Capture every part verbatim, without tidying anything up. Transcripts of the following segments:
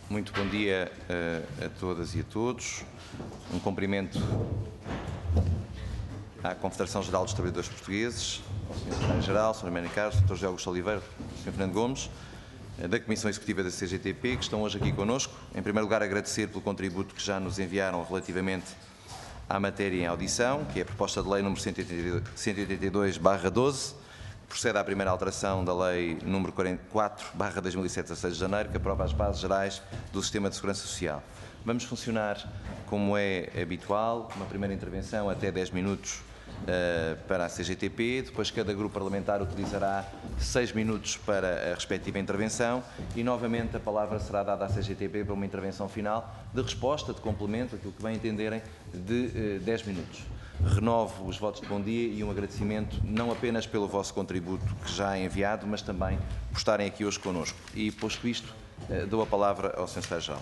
Muito bom dia a, a todas e a todos. Um cumprimento à Confederação Geral dos Trabalhadores Portugueses, ao senhor Secretário-Geral, senhor Médio Carlos, doutor José Augusto Oliveira, senhor Fernando Gomes, da Comissão Executiva da C G T P, que estão hoje aqui connosco. Em primeiro lugar, agradecer pelo contributo que já nos enviaram relativamente à matéria em audição, que é a proposta de lei número cento e oitenta e dois barra doze, que procede à primeira alteração da lei número quarenta e quatro barra dois mil e sete, a seis de janeiro, que aprova as bases gerais do Sistema de Segurança Social. Vamos funcionar como é habitual, uma primeira intervenção até dez minutos uh, para a C G T P, depois cada grupo parlamentar utilizará seis minutos para a respectiva intervenção e novamente a palavra será dada à C G T P para uma intervenção final de resposta, de complemento, aquilo que bem entenderem, de uh, dez minutos. Renovo os votos de bom dia e um agradecimento não apenas pelo vosso contributo que já é enviado, mas também por estarem aqui hoje connosco. E, posto isto, uh, dou a palavra ao senhor Secretário-Geral.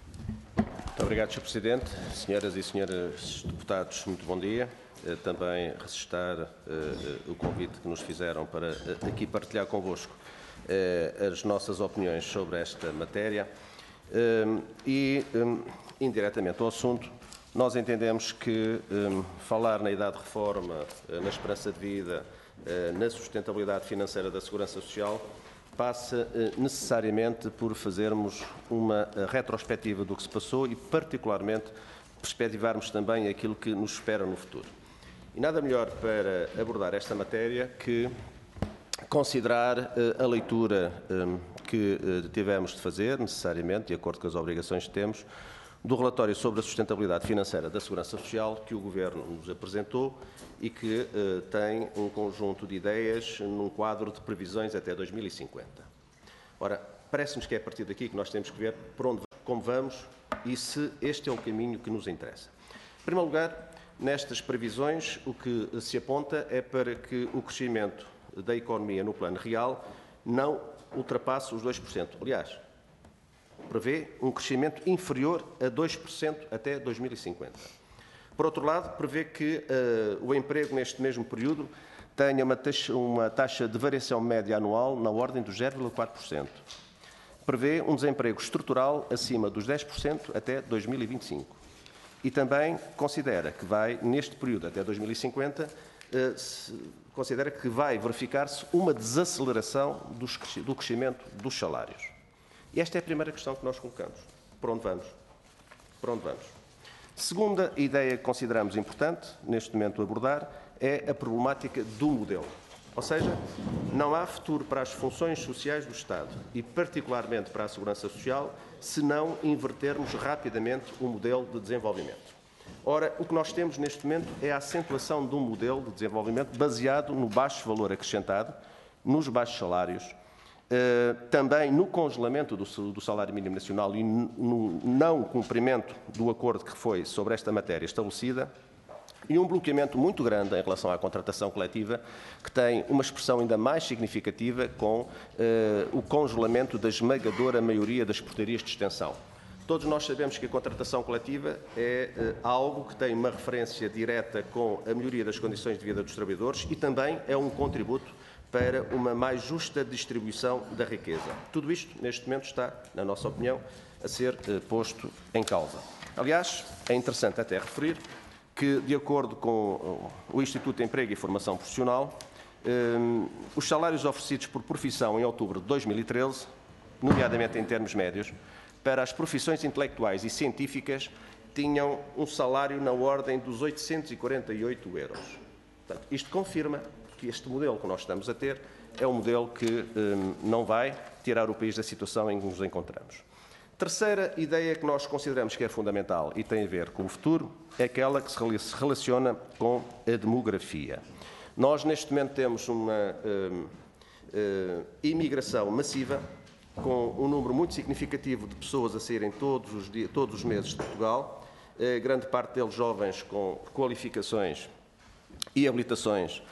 Muito obrigado, senhor Presidente. Senhoras e senhores deputados, muito bom dia. Também registrar uh, o convite que nos fizeram para uh, aqui partilhar convosco uh, as nossas opiniões sobre esta matéria. Uh, e, um, indiretamente ao assunto, nós entendemos que um, falar na idade de reforma, uh, na esperança de vida, uh, na sustentabilidade financeira da Segurança Social, passa uh, necessariamente por fazermos uma uh, retrospectiva do que se passou e, particularmente, perspectivarmos também aquilo que nos espera no futuro. E nada melhor para abordar esta matéria que considerar uh, a leitura um, que uh, tivemos de fazer, necessariamente, de acordo com as obrigações que temos, do relatório sobre a sustentabilidade financeira da Segurança Social que o Governo nos apresentou e que uh, tem um conjunto de ideias num quadro de previsões até dois mil e cinquenta. Ora, parece-nos que é a partir daqui que nós temos que ver por onde, como vamos e se este é o caminho que nos interessa. Em primeiro lugar, nestas previsões, o que se aponta é para que o crescimento da economia no plano real não ultrapasse os dois por cento. Aliás, prevê um crescimento inferior a dois por cento até dois mil e cinquenta. Por outro lado, prevê que uh, o emprego neste mesmo período tenha uma taxa, uma taxa de variação média anual na ordem dos zero vírgula quatro por cento. Prevê um desemprego estrutural acima dos dez por cento até dois mil e vinte e cinco. E também considera que vai, neste período até dois mil e cinquenta, uh, se, considera que vai verificar-se uma desaceleração dos, do crescimento dos salários. E esta é a primeira questão que nós colocamos. Por onde vamos? Por onde vamos? Segunda ideia que consideramos importante, neste momento abordar, é a problemática do modelo. Ou seja, não há futuro para as funções sociais do Estado e, particularmente, para a Segurança Social, se não invertermos rapidamente o modelo de desenvolvimento. Ora, o que nós temos neste momento é a acentuação de um modelo de desenvolvimento baseado no baixo valor acrescentado, nos baixos salários, Uh, também no congelamento do, do salário mínimo nacional e no não cumprimento do acordo que foi sobre esta matéria estabelecida e um bloqueamento muito grande em relação à contratação coletiva, que tem uma expressão ainda mais significativa com uh, o congelamento da esmagadora maioria das portarias de extensão. Todos nós sabemos que a contratação coletiva é uh, algo que tem uma referência direta com a melhoria das condições de vida dos trabalhadores e também é um contributo para uma mais justa distribuição da riqueza. Tudo isto, neste momento, está, na nossa opinião, a ser eh, posto em causa. Aliás, é interessante até referir que, de acordo com o Instituto de Emprego e Formação Profissional, eh, os salários oferecidos por profissão em outubro de dois mil e treze, nomeadamente em termos médios, para as profissões intelectuais e científicas, tinham um salário na ordem dos oitocentos e quarenta e oito euros. Portanto, isto confirma que este modelo que nós estamos a ter é um modelo que um, não vai tirar o país da situação em que nos encontramos. Terceira ideia que nós consideramos que é fundamental e tem a ver com o futuro é aquela que se relaciona com a demografia. Nós, neste momento, temos uma um, uh, imigração massiva, com um número muito significativo de pessoas a saírem todos os, dias, todos os meses de Portugal, uh, grande parte deles jovens com qualificações e habilitações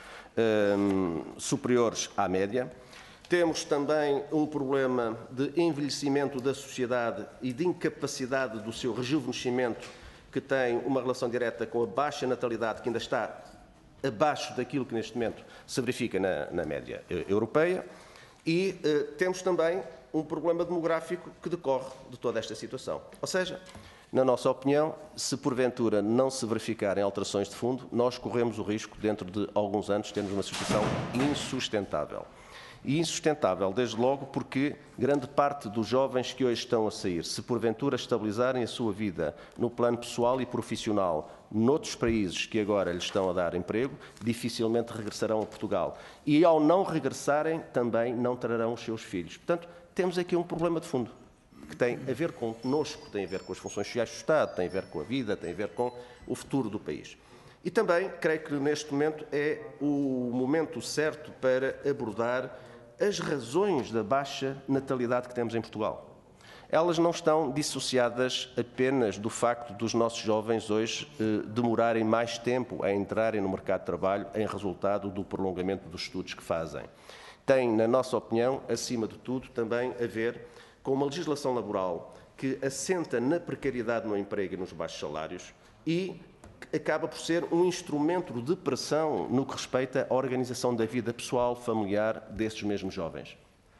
Um, superiores à média. Temos também um problema de envelhecimento da sociedade e de incapacidade do seu rejuvenescimento, que tem uma relação direta com a baixa natalidade, que ainda está abaixo daquilo que neste momento se verifica na, na média europeia. E uh, temos também um problema demográfico que decorre de toda esta situação. Ou seja, na nossa opinião, se porventura não se verificarem alterações de fundo, nós corremos o risco, dentro de alguns anos, termos uma situação insustentável. E insustentável, desde logo, porque grande parte dos jovens que hoje estão a sair, se porventura estabilizarem a sua vida no plano pessoal e profissional noutros países que agora lhes estão a dar emprego, dificilmente regressarão a Portugal. E ao não regressarem, também não trarão os seus filhos. Portanto, temos aqui um problema de fundo, que tem a ver connosco, tem a ver com as funções sociais do Estado, tem a ver com a vida, tem a ver com o futuro do país. E também, creio que neste momento é o momento certo para abordar as razões da baixa natalidade que temos em Portugal. Elas não estão dissociadas apenas do facto dos nossos jovens hoje eh, demorarem mais tempo a entrarem no mercado de trabalho em resultado do prolongamento dos estudos que fazem. Tem, na nossa opinião, acima de tudo, também a ver com uma legislação laboral que assenta na precariedade no emprego e nos baixos salários e acaba por ser um instrumento de pressão no que respeita à organização da vida pessoal, familiar desses mesmos jovens.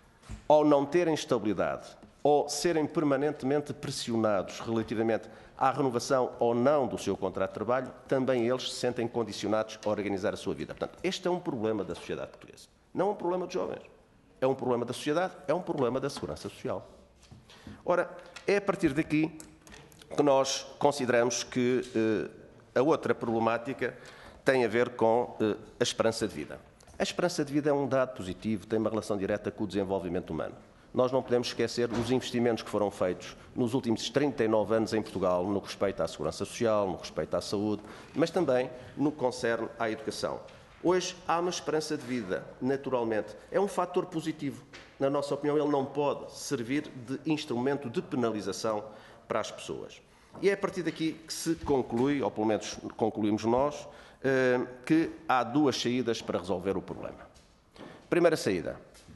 Ao não terem estabilidade, ou serem permanentemente pressionados relativamente à renovação ou não do seu contrato de trabalho, também eles se sentem condicionados a organizar a sua vida. Portanto, este é um problema da sociedade portuguesa. Não é um problema dos jovens. É um problema da sociedade, é um problema da segurança social. Ora, é a partir daqui que nós consideramos que eh, a outra problemática tem a ver com eh, a esperança de vida. A esperança de vida é um dado positivo, tem uma relação direta com o desenvolvimento humano. Nós não podemos esquecer os investimentos que foram feitos nos últimos trinta e nove anos em Portugal, no que respeita à segurança social, no que respeita à saúde, mas também no que concerne à educação. Hoje há uma esperança de vida, naturalmente. É um fator positivo. Na nossa opinião, ele não pode servir de instrumento de penalização para as pessoas. E é a partir daqui que se conclui, ou pelo menos concluímos nós, que há duas saídas para resolver o problema. Primeira saída.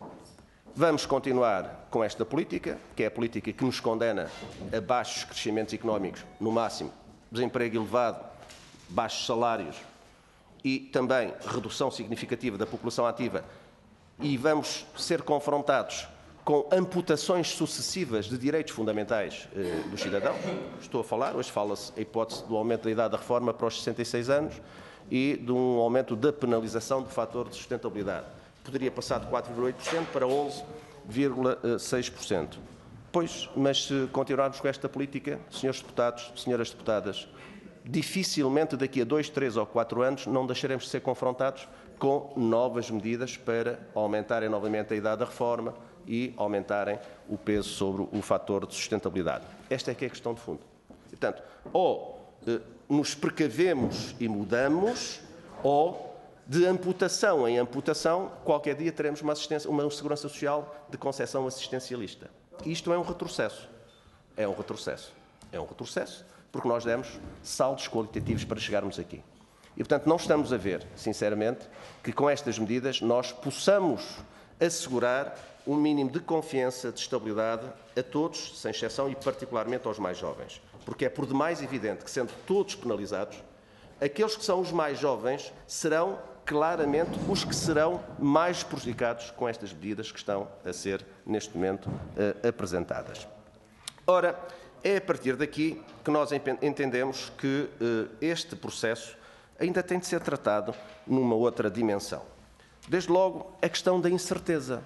Vamos continuar com esta política, que é a política que nos condena a baixos crescimentos económicos, no máximo, desemprego elevado, baixos salários e também redução significativa da população ativa, e vamos ser confrontados com amputações sucessivas de direitos fundamentais eh, dos cidadãos. Estou a falar, hoje fala-se a hipótese do aumento da idade da reforma para os sessenta e seis anos e de um aumento da penalização do fator de sustentabilidade. Poderia passar de quatro vírgula oito por cento para onze vírgula seis por cento. Pois, mas se continuarmos com esta política, senhores deputados, senhoras deputadas, dificilmente daqui a dois, três ou quatro anos não deixaremos de ser confrontados com novas medidas para aumentarem novamente a idade da reforma e aumentarem o peso sobre o fator de sustentabilidade. Esta é que é a questão de fundo. Portanto, ou eh, nos precavemos e mudamos, ou de amputação em amputação, qualquer dia teremos uma, assistência, uma segurança social de concepção assistencialista. Isto é um retrocesso. É um retrocesso. É um retrocesso porque nós demos saltos qualitativos para chegarmos aqui. E, portanto, não estamos a ver, sinceramente, que com estas medidas nós possamos assegurar um mínimo de confiança, de estabilidade a todos, sem exceção, e particularmente aos mais jovens. Porque é por demais evidente que, sendo todos penalizados, aqueles que são os mais jovens serão claramente os que serão mais prejudicados com estas medidas que estão a ser, neste momento, uh, apresentadas. Ora, é a partir daqui que nós entendemos que uh, este processo ainda tem de ser tratado numa outra dimensão. Desde logo, a questão da incerteza.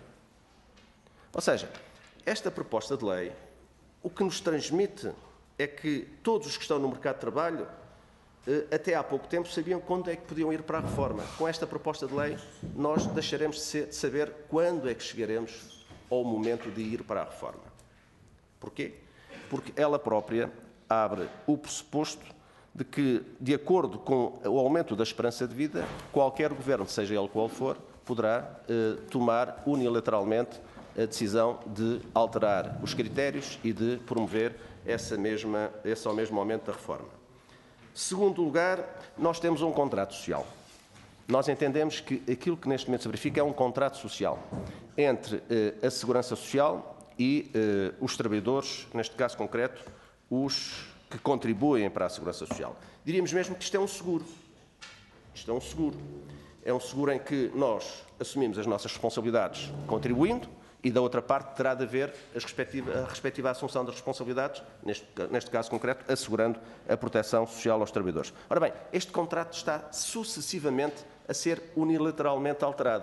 Ou seja, esta proposta de lei, o que nos transmite é que todos os que estão no mercado de trabalho até há pouco tempo sabiam quando é que podiam ir para a reforma. Com esta proposta de lei, nós deixaremos de saber quando é que chegaremos ao momento de ir para a reforma. Porquê? Porque ela própria abre o pressuposto de que, de acordo com o aumento da esperança de vida, qualquer governo, seja ele qual for, poderá eh, tomar unilateralmente a decisão de alterar os critérios e de promover essa mesma, esse ao mesmo aumento da reforma. Segundo lugar, nós temos um contrato social. Nós entendemos que aquilo que neste momento se verifica é um contrato social entre eh, a Segurança Social e eh, os trabalhadores, neste caso concreto, os que contribuem para a Segurança Social. Diríamos mesmo que isto é um seguro. Isto é um seguro. É um seguro em que nós assumimos as nossas responsabilidades contribuindo e da outra parte terá de haver as respectiva, a respectiva assunção das responsabilidades, neste, neste caso concreto, assegurando a proteção social aos trabalhadores. Ora bem, este contrato está sucessivamente a ser unilateralmente alterado.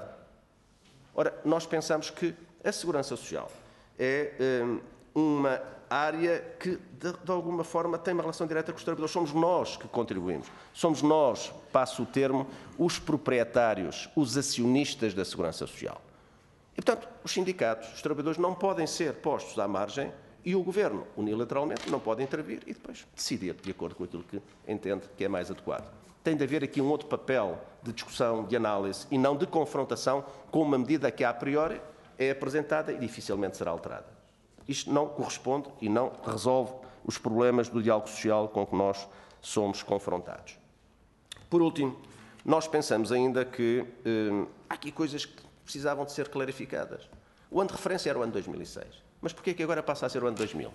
Ora, nós pensamos que a segurança social é um, uma área que, de, de alguma forma, tem uma relação direta com os trabalhadores. Somos nós que contribuímos. Somos nós, passo o termo, os proprietários, os acionistas da segurança social. E, portanto, os sindicatos, os trabalhadores não podem ser postos à margem e o Governo, unilateralmente, não pode intervir e depois decidir de acordo com aquilo que entende que é mais adequado. Tem de haver aqui um outro papel de discussão, de análise e não de confrontação com uma medida que, a priori, é apresentada e dificilmente será alterada. Isto não corresponde e não resolve os problemas do diálogo social com que nós somos confrontados. Por último, nós pensamos ainda que hum, há aqui coisas que precisavam de ser clarificadas. O ano de referência era o ano dois mil e seis. Mas porquê é que agora passa a ser o ano dois mil?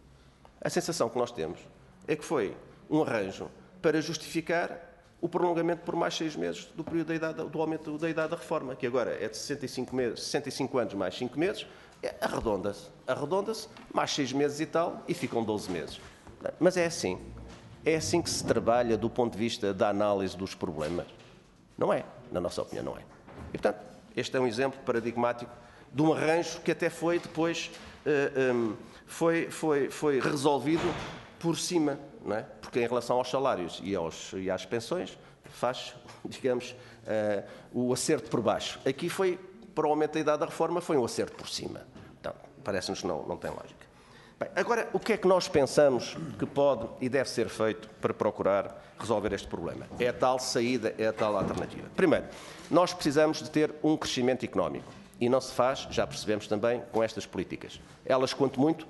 A sensação que nós temos é que foi um arranjo para justificar o prolongamento por mais seis meses do período da idade, do aumento da idade da reforma, que agora é de sessenta e cinco, meses, sessenta e cinco anos mais cinco meses, é, arredonda-se, arredonda-se, mais seis meses e tal, e ficam doze meses. Mas é assim. É assim que se trabalha do ponto de vista da análise dos problemas? Não é. Na nossa opinião, não é. E, portanto, este é um exemplo paradigmático de um arranjo que até foi depois uh, um, foi, foi, foi resolvido por cima, não é? Porque em relação aos salários e, aos, e às pensões faz, digamos, uh, o acerto por baixo. Aqui foi, para o aumento da idade da reforma, foi um acerto por cima. Então, parece-nos que não, não tem lógica. Bem, agora, o que é que nós pensamos que pode e deve ser feito para procurar resolver este problema? É a tal saída, é a tal alternativa. Primeiro, nós precisamos de ter um crescimento económico. E não se faz, já percebemos também, com estas políticas. Elas, quanto muito,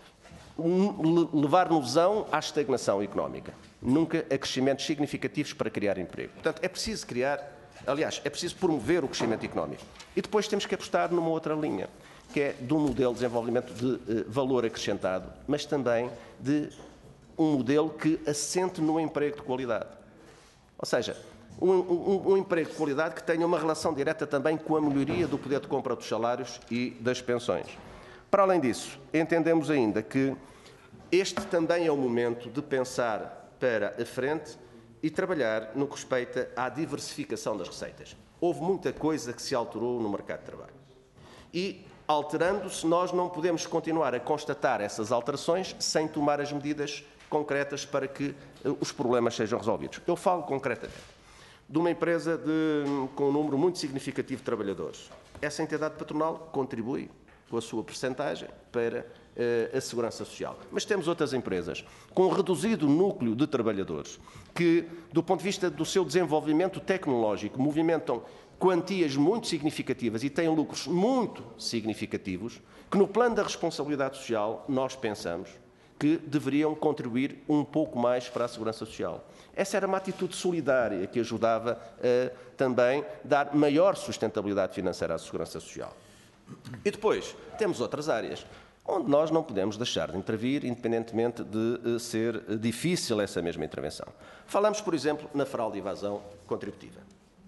levar-nos-ão à estagnação económica. Nunca a crescimentos significativos para criar emprego. Portanto, é preciso criar, aliás, é preciso promover o crescimento económico. E depois temos que apostar numa outra linha, que é de um modelo de desenvolvimento de uh, valor acrescentado, mas também de um modelo que assente no emprego de qualidade. Ou seja, um, um, um emprego de qualidade que tenha uma relação direta também com a melhoria do poder de compra dos salários e das pensões. Para além disso, entendemos ainda que este também é o momento de pensar para a frente e trabalhar no que respeita à diversificação das receitas. Houve muita coisa que se alterou no mercado de trabalho. E alterando-se, nós não podemos continuar a constatar essas alterações sem tomar as medidas concretas para que uh, os problemas sejam resolvidos. Eu falo concretamente de uma empresa de, com um número muito significativo de trabalhadores. Essa entidade patronal contribui com a sua percentagem para uh, a segurança social. Mas temos outras empresas com um reduzido núcleo de trabalhadores que, do ponto de vista do seu desenvolvimento tecnológico, movimentam quantias muito significativas e têm lucros muito significativos, que no plano da responsabilidade social nós pensamos que deveriam contribuir um pouco mais para a segurança social. Essa era uma atitude solidária que ajudava a também dar maior sustentabilidade financeira à segurança social. E depois temos outras áreas onde nós não podemos deixar de intervir, independentemente de ser difícil essa mesma intervenção. Falamos, por exemplo, na fraude e evasão contributiva.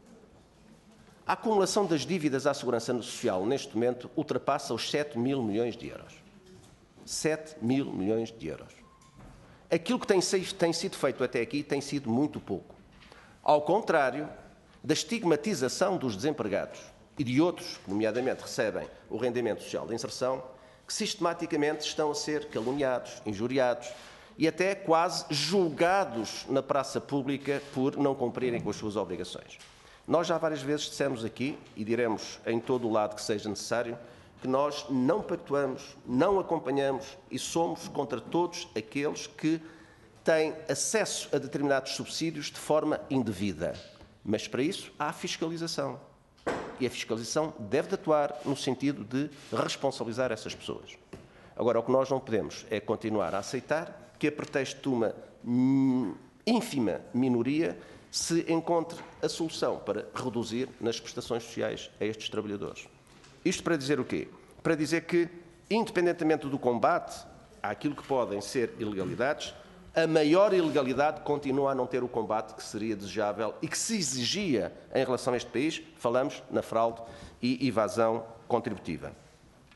A acumulação das dívidas à segurança social, neste momento, ultrapassa os sete mil milhões de euros. sete mil milhões de euros. Aquilo que tem, tem sido feito até aqui tem sido muito pouco. Ao contrário da estigmatização dos desempregados e de outros que, nomeadamente, recebem o rendimento social de inserção, que sistematicamente estão a ser caluniados, injuriados e até quase julgados na praça pública por não cumprirem com as suas obrigações. Nós já várias vezes dissemos aqui, e diremos em todo o lado que seja necessário, que nós não pactuamos, não acompanhamos e somos contra todos aqueles que têm acesso a determinados subsídios de forma indevida. Mas para isso há fiscalização. E a fiscalização deve de atuar no sentido de responsabilizar essas pessoas. Agora, o que nós não podemos é continuar a aceitar que, a pretexto de uma ínfima minoria, se encontre a solução para reduzir nas prestações sociais a estes trabalhadores. Isto para dizer o quê? Para dizer que, independentemente do combate àquilo que podem ser ilegalidades, a maior ilegalidade continua a não ter o combate que seria desejável e que se exigia em relação a este país, falamos na fraude e evasão contributiva.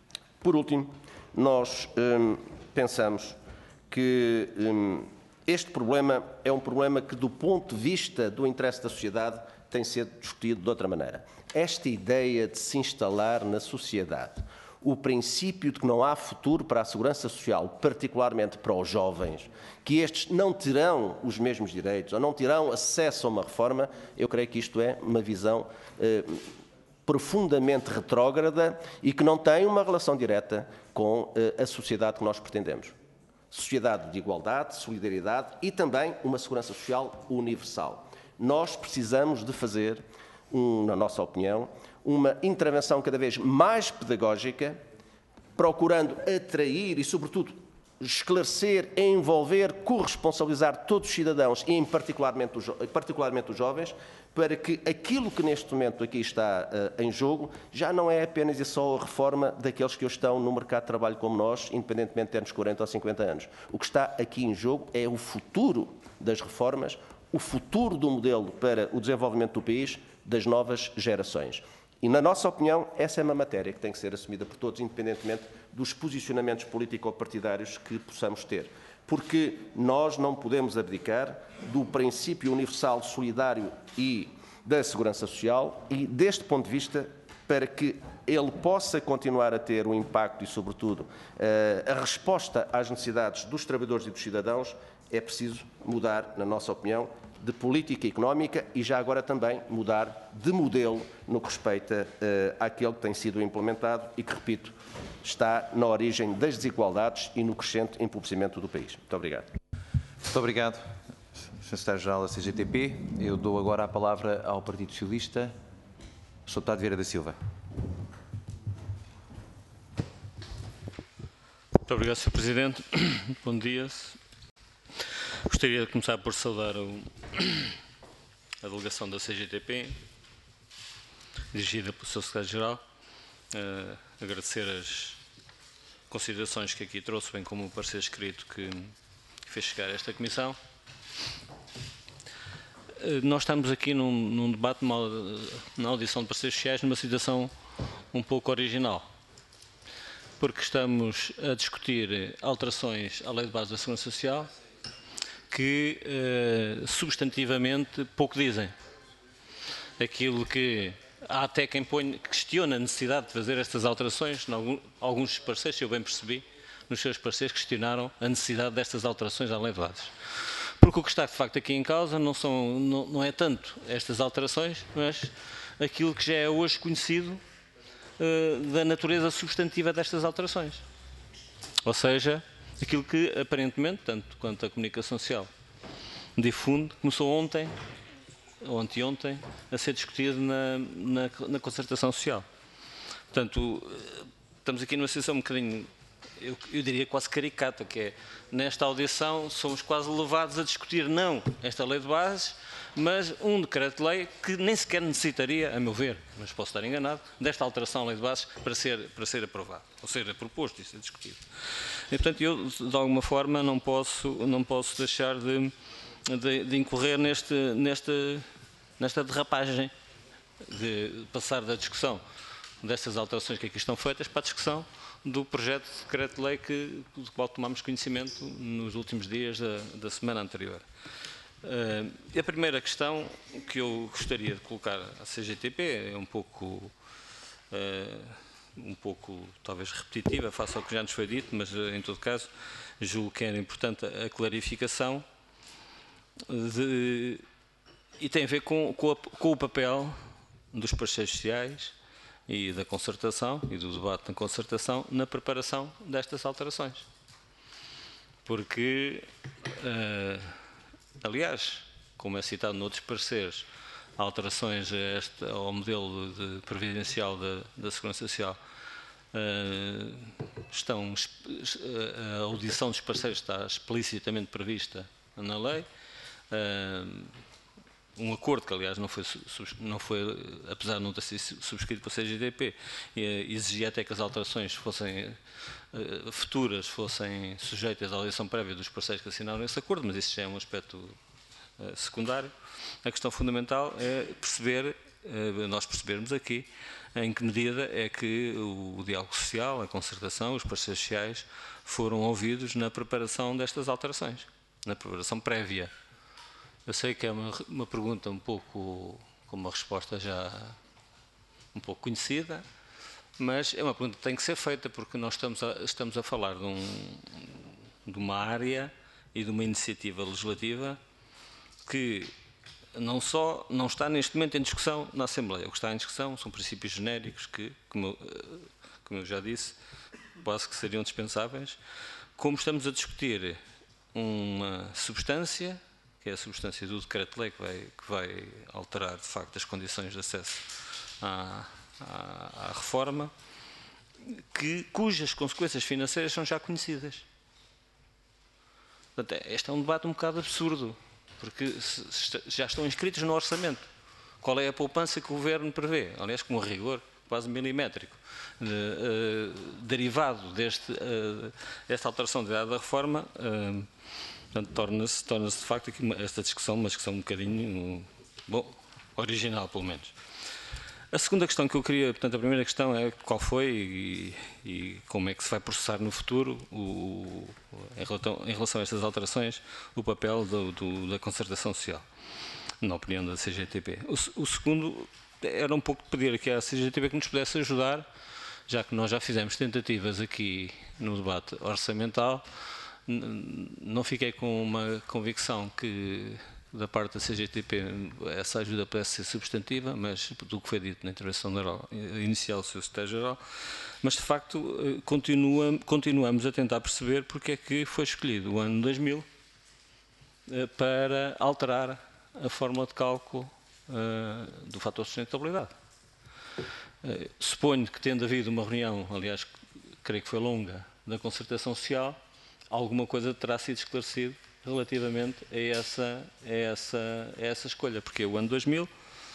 Por último, nós hum, pensamos que hum, este problema é um problema que, do ponto de vista do interesse da sociedade, tem de ser discutido de outra maneira. Esta ideia de se instalar na sociedade o princípio de que não há futuro para a segurança social, particularmente para os jovens, que estes não terão os mesmos direitos ou não terão acesso a uma reforma, eu creio que isto é uma visão eh, profundamente retrógrada e que não tem uma relação direta com eh, a sociedade que nós pretendemos. Sociedade de igualdade, solidariedade e também uma segurança social universal. Nós precisamos de fazer, um, na nossa opinião, uma intervenção cada vez mais pedagógica, procurando atrair e, sobretudo, esclarecer, envolver, corresponsabilizar todos os cidadãos, e em particularmente os, particularmente os jovens, para que aquilo que neste momento aqui está uh, em jogo já não é apenas e só a reforma daqueles que hoje estão no mercado de trabalho como nós, independentemente de termos quarenta ou cinquenta anos. O que está aqui em jogo é o futuro das reformas, o futuro do modelo para o desenvolvimento do país, das novas gerações. E, na nossa opinião, essa é uma matéria que tem que ser assumida por todos, independentemente dos posicionamentos político-partidários que possamos ter. Porque nós não podemos abdicar do princípio universal, solidário e da segurança social e, deste ponto de vista, para que ele possa continuar a ter o impacto e, sobretudo, a resposta às necessidades dos trabalhadores e dos cidadãos, é preciso mudar, na nossa opinião, de política económica e já agora também mudar de modelo no que respeita uh, àquele que tem sido implementado e que, repito, está na origem das desigualdades e no crescente empobrecimento do país. Muito obrigado. Muito obrigado, senhor Secretário-Geral da C G T P. Eu dou agora a palavra ao Partido Socialista, senhor Deputado Vieira da Silva. Muito obrigado, senhor Presidente. Bom dia. Gostaria de começar por saudar o, a delegação da C G T P, dirigida pelo seu Secretário-Geral, uh, agradecer as considerações que aqui trouxe, bem como o parecer escrito que fez chegar a esta Comissão. Uh, nós estamos aqui num, num debate, numa, na audição de parceiros sociais, numa situação um pouco original, porque estamos a discutir alterações à Lei de Base da Segurança Social, que uh, substantivamente pouco dizem. Aquilo que há até quem põe, questiona a necessidade de fazer estas alterações, alguns parceiros, se eu bem percebi, nos seus parceiros questionaram a necessidade destas alterações à Lei de Bases. Porque o que está de facto aqui em causa não, são, não, não é tanto estas alterações, mas aquilo que já é hoje conhecido uh, da natureza substantiva destas alterações. Ou seja, aquilo que, aparentemente, tanto quanto a comunicação social difunde, começou ontem, ou anteontem, a ser discutido na, na, na concertação social. Portanto, estamos aqui numa situação um bocadinho, eu, eu diria quase caricata, que é, nesta audição, somos quase levados a discutir, não esta lei de bases, mas um decreto-lei que nem sequer necessitaria, a meu ver, mas posso estar enganado, desta alteração à lei de bases para ser, para ser aprovado, ou ser proposto e ser discutido. E, portanto, eu, de alguma forma, não posso, não posso deixar de, de, de incorrer neste, neste, nesta derrapagem de passar da discussão destas alterações que aqui estão feitas para a discussão do projeto de decreto-lei que, do qual tomamos conhecimento nos últimos dias da, da semana anterior. Uh, a primeira questão que eu gostaria de colocar à C G T P é um pouco, uh, um pouco talvez repetitiva, face ao que já nos foi dito, mas uh, em todo caso julgo que era importante a clarificação de, e tem a ver com, com, a, com o papel dos parceiros sociais e da concertação e do debate da concertação na preparação destas alterações. Porque uh, aliás, como é citado noutros pareceres, alterações a este, ao modelo de previdencial da, da Segurança Social, uh, estão, a audição dos parceiros está explicitamente prevista na lei. Uh, um acordo que, aliás, não foi, não foi, apesar de não ter sido subscrito pela C G T P, exigia até que as alterações fossem uh, futuras, fossem sujeitas à audição prévia dos parceiros que assinaram esse acordo, mas isso já é um aspecto uh, secundário. A questão fundamental é perceber, uh, nós percebermos aqui, em que medida é que o, o diálogo social, a concertação, os parceiros sociais foram ouvidos na preparação destas alterações, na preparação prévia. Eu sei que é uma, uma pergunta um pouco, com uma resposta já um pouco conhecida, mas é uma pergunta que tem que ser feita, porque nós estamos a, estamos a falar de, um, de uma área e de uma iniciativa legislativa que não só não está neste momento em discussão na Assembleia. O que está em discussão são princípios genéricos que, como eu, como eu já disse, quase que seriam dispensáveis, como estamos a discutir uma substância, que é a substância do decreto-lei que vai, que vai alterar, de facto, as condições de acesso à, à, à reforma, que, cujas consequências financeiras são já conhecidas. Portanto, este é um debate um bocado absurdo, porque se, se já estão inscritos no orçamento. Qual é a poupança que o Governo prevê? Aliás, com um rigor quase milimétrico, de, uh, derivado deste, uh, desta alteração da idade da reforma, uh, portanto, torna-se, torna-se de facto aqui uma, esta discussão uma discussão um bocadinho, um, bom, original pelo menos. A segunda questão que eu queria, portanto, a primeira questão é qual foi e, e como é que se vai processar no futuro, o, em, relação, em relação a estas alterações, o papel do, do, da concertação social, na opinião da C G T P. O, o segundo era um pouco pedir aqui à C G T P que nos pudesse ajudar, já que nós já fizemos tentativas aqui no debate orçamental, não fiquei com uma convicção que da parte da C G T P essa ajuda parece ser substantiva, mas do que foi dito na intervenção inicial do seu secretário-geral, mas de facto continua, continuamos a tentar perceber porque é que foi escolhido o ano dois mil para alterar a fórmula de cálculo uh, do fator de sustentabilidade. Uh, suponho que tendo havido uma reunião, aliás, creio que foi longa, da concertação social, alguma coisa terá sido esclarecido relativamente a essa, a essa, a essa escolha, porque o ano dois mil,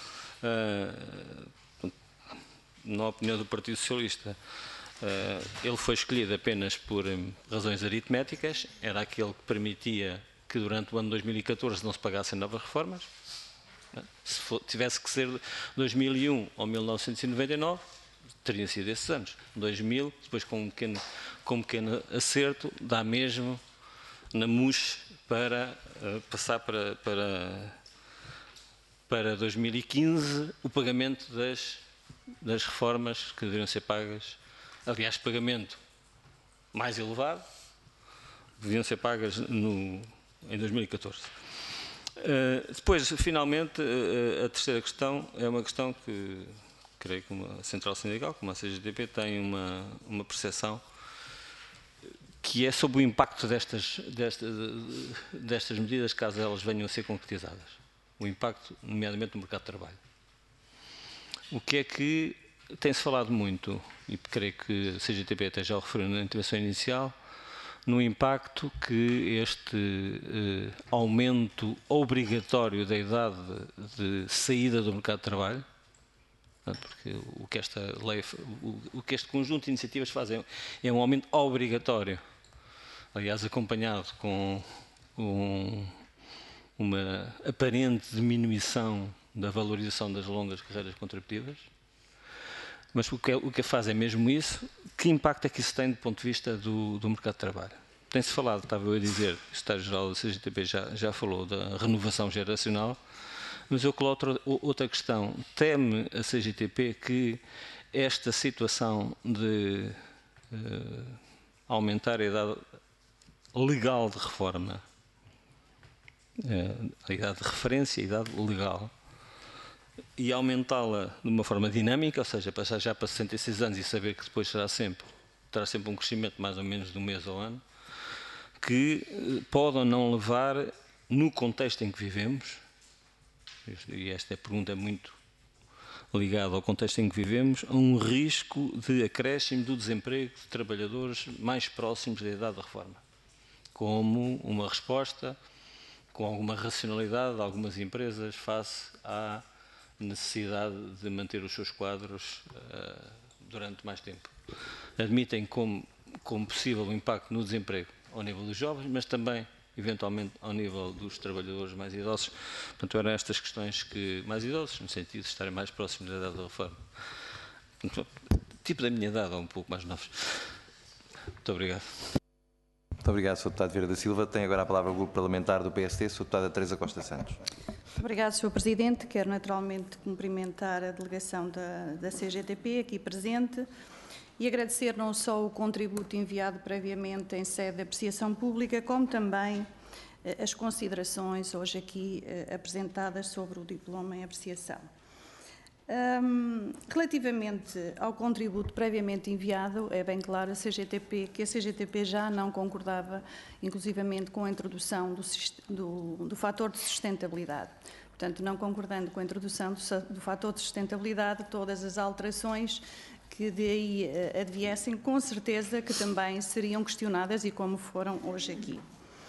uh, na opinião do Partido Socialista, uh, ele foi escolhido apenas por um, razões aritméticas, era aquele que permitia que durante o ano dois mil e catorze não se pagassem novas reformas. Se for, tivesse que ser dois mil e um ou mil novecentos e noventa e nove, teriam sido esses anos. dois mil, depois com um pequeno, com um pequeno acerto, dá mesmo na M U S para uh, passar para, para, para dois mil e quinze o pagamento das, das reformas que deveriam ser pagas. Aliás, pagamento mais elevado, deviam ser pagas no, em dois mil e catorze. Uh, depois, finalmente, uh, a terceira questão é uma questão que creio que uma central sindical, como a C G T P, tem uma, uma percepção que é sobre o impacto destas, destas, destas medidas, caso elas venham a ser concretizadas. O impacto, nomeadamente, no mercado de trabalho. O que é que tem-se falado muito, e creio que a C G T P até já o referiu na intervenção inicial, no impacto que este eh, aumento obrigatório da idade de saída do mercado de trabalho, porque o que esta lei, o, o que este conjunto de iniciativas faz é, é um aumento obrigatório, aliás acompanhado com um, uma aparente diminuição da valorização das longas carreiras contributivas. Mas o que, o que faz é mesmo isso. Que impacto é que isso tem do ponto de vista do, do mercado de trabalho? Tem-se falado, estava eu a dizer, o secretário-geral da C G T P já, já falou da renovação geracional, mas eu coloco outra, outra questão. Teme a C G T P que esta situação de uh, aumentar a idade legal de reforma, uh, a idade de referência, a idade legal, e aumentá-la de uma forma dinâmica, ou seja, passar já para sessenta e seis anos e saber que depois será sempre, terá sempre um crescimento mais ou menos de um mês ao ano, que pode ou não levar, no contexto em que vivemos, e esta pergunta é muito ligada ao contexto em que vivemos, a um risco de acréscimo do desemprego de trabalhadores mais próximos da idade da reforma, como uma resposta, com alguma racionalidade de algumas empresas face à necessidade de manter os seus quadros uh, durante mais tempo. Admitem como, como possível o impacto no desemprego ao nível dos jovens, mas também, eventualmente, ao nível dos trabalhadores mais idosos. Portanto, eram estas questões que, mais idosos, no sentido de estarem mais próximos da idade da reforma, tipo da minha idade, ou um pouco mais novos. Muito obrigado. Muito obrigado, senhor Deputado Vieira da Silva. Tem agora a palavra o Grupo Parlamentar do P S D, senhora Deputada Teresa Costa Santos. Obrigado, senhor Presidente. Quero naturalmente cumprimentar a delegação da, da C G T P aqui presente e agradecer não só o contributo enviado previamente em sede de apreciação pública, como também eh, as considerações hoje aqui eh, apresentadas sobre o diploma em apreciação. Um, relativamente ao contributo previamente enviado, é bem claro a C G T P, que a C G T P já não concordava, inclusivamente, com a introdução do, do, do fator de sustentabilidade. Portanto, não concordando com a introdução do, do fator de sustentabilidade, todas as alterações que daí uh, adviessem, com certeza que também seriam questionadas e como foram hoje aqui.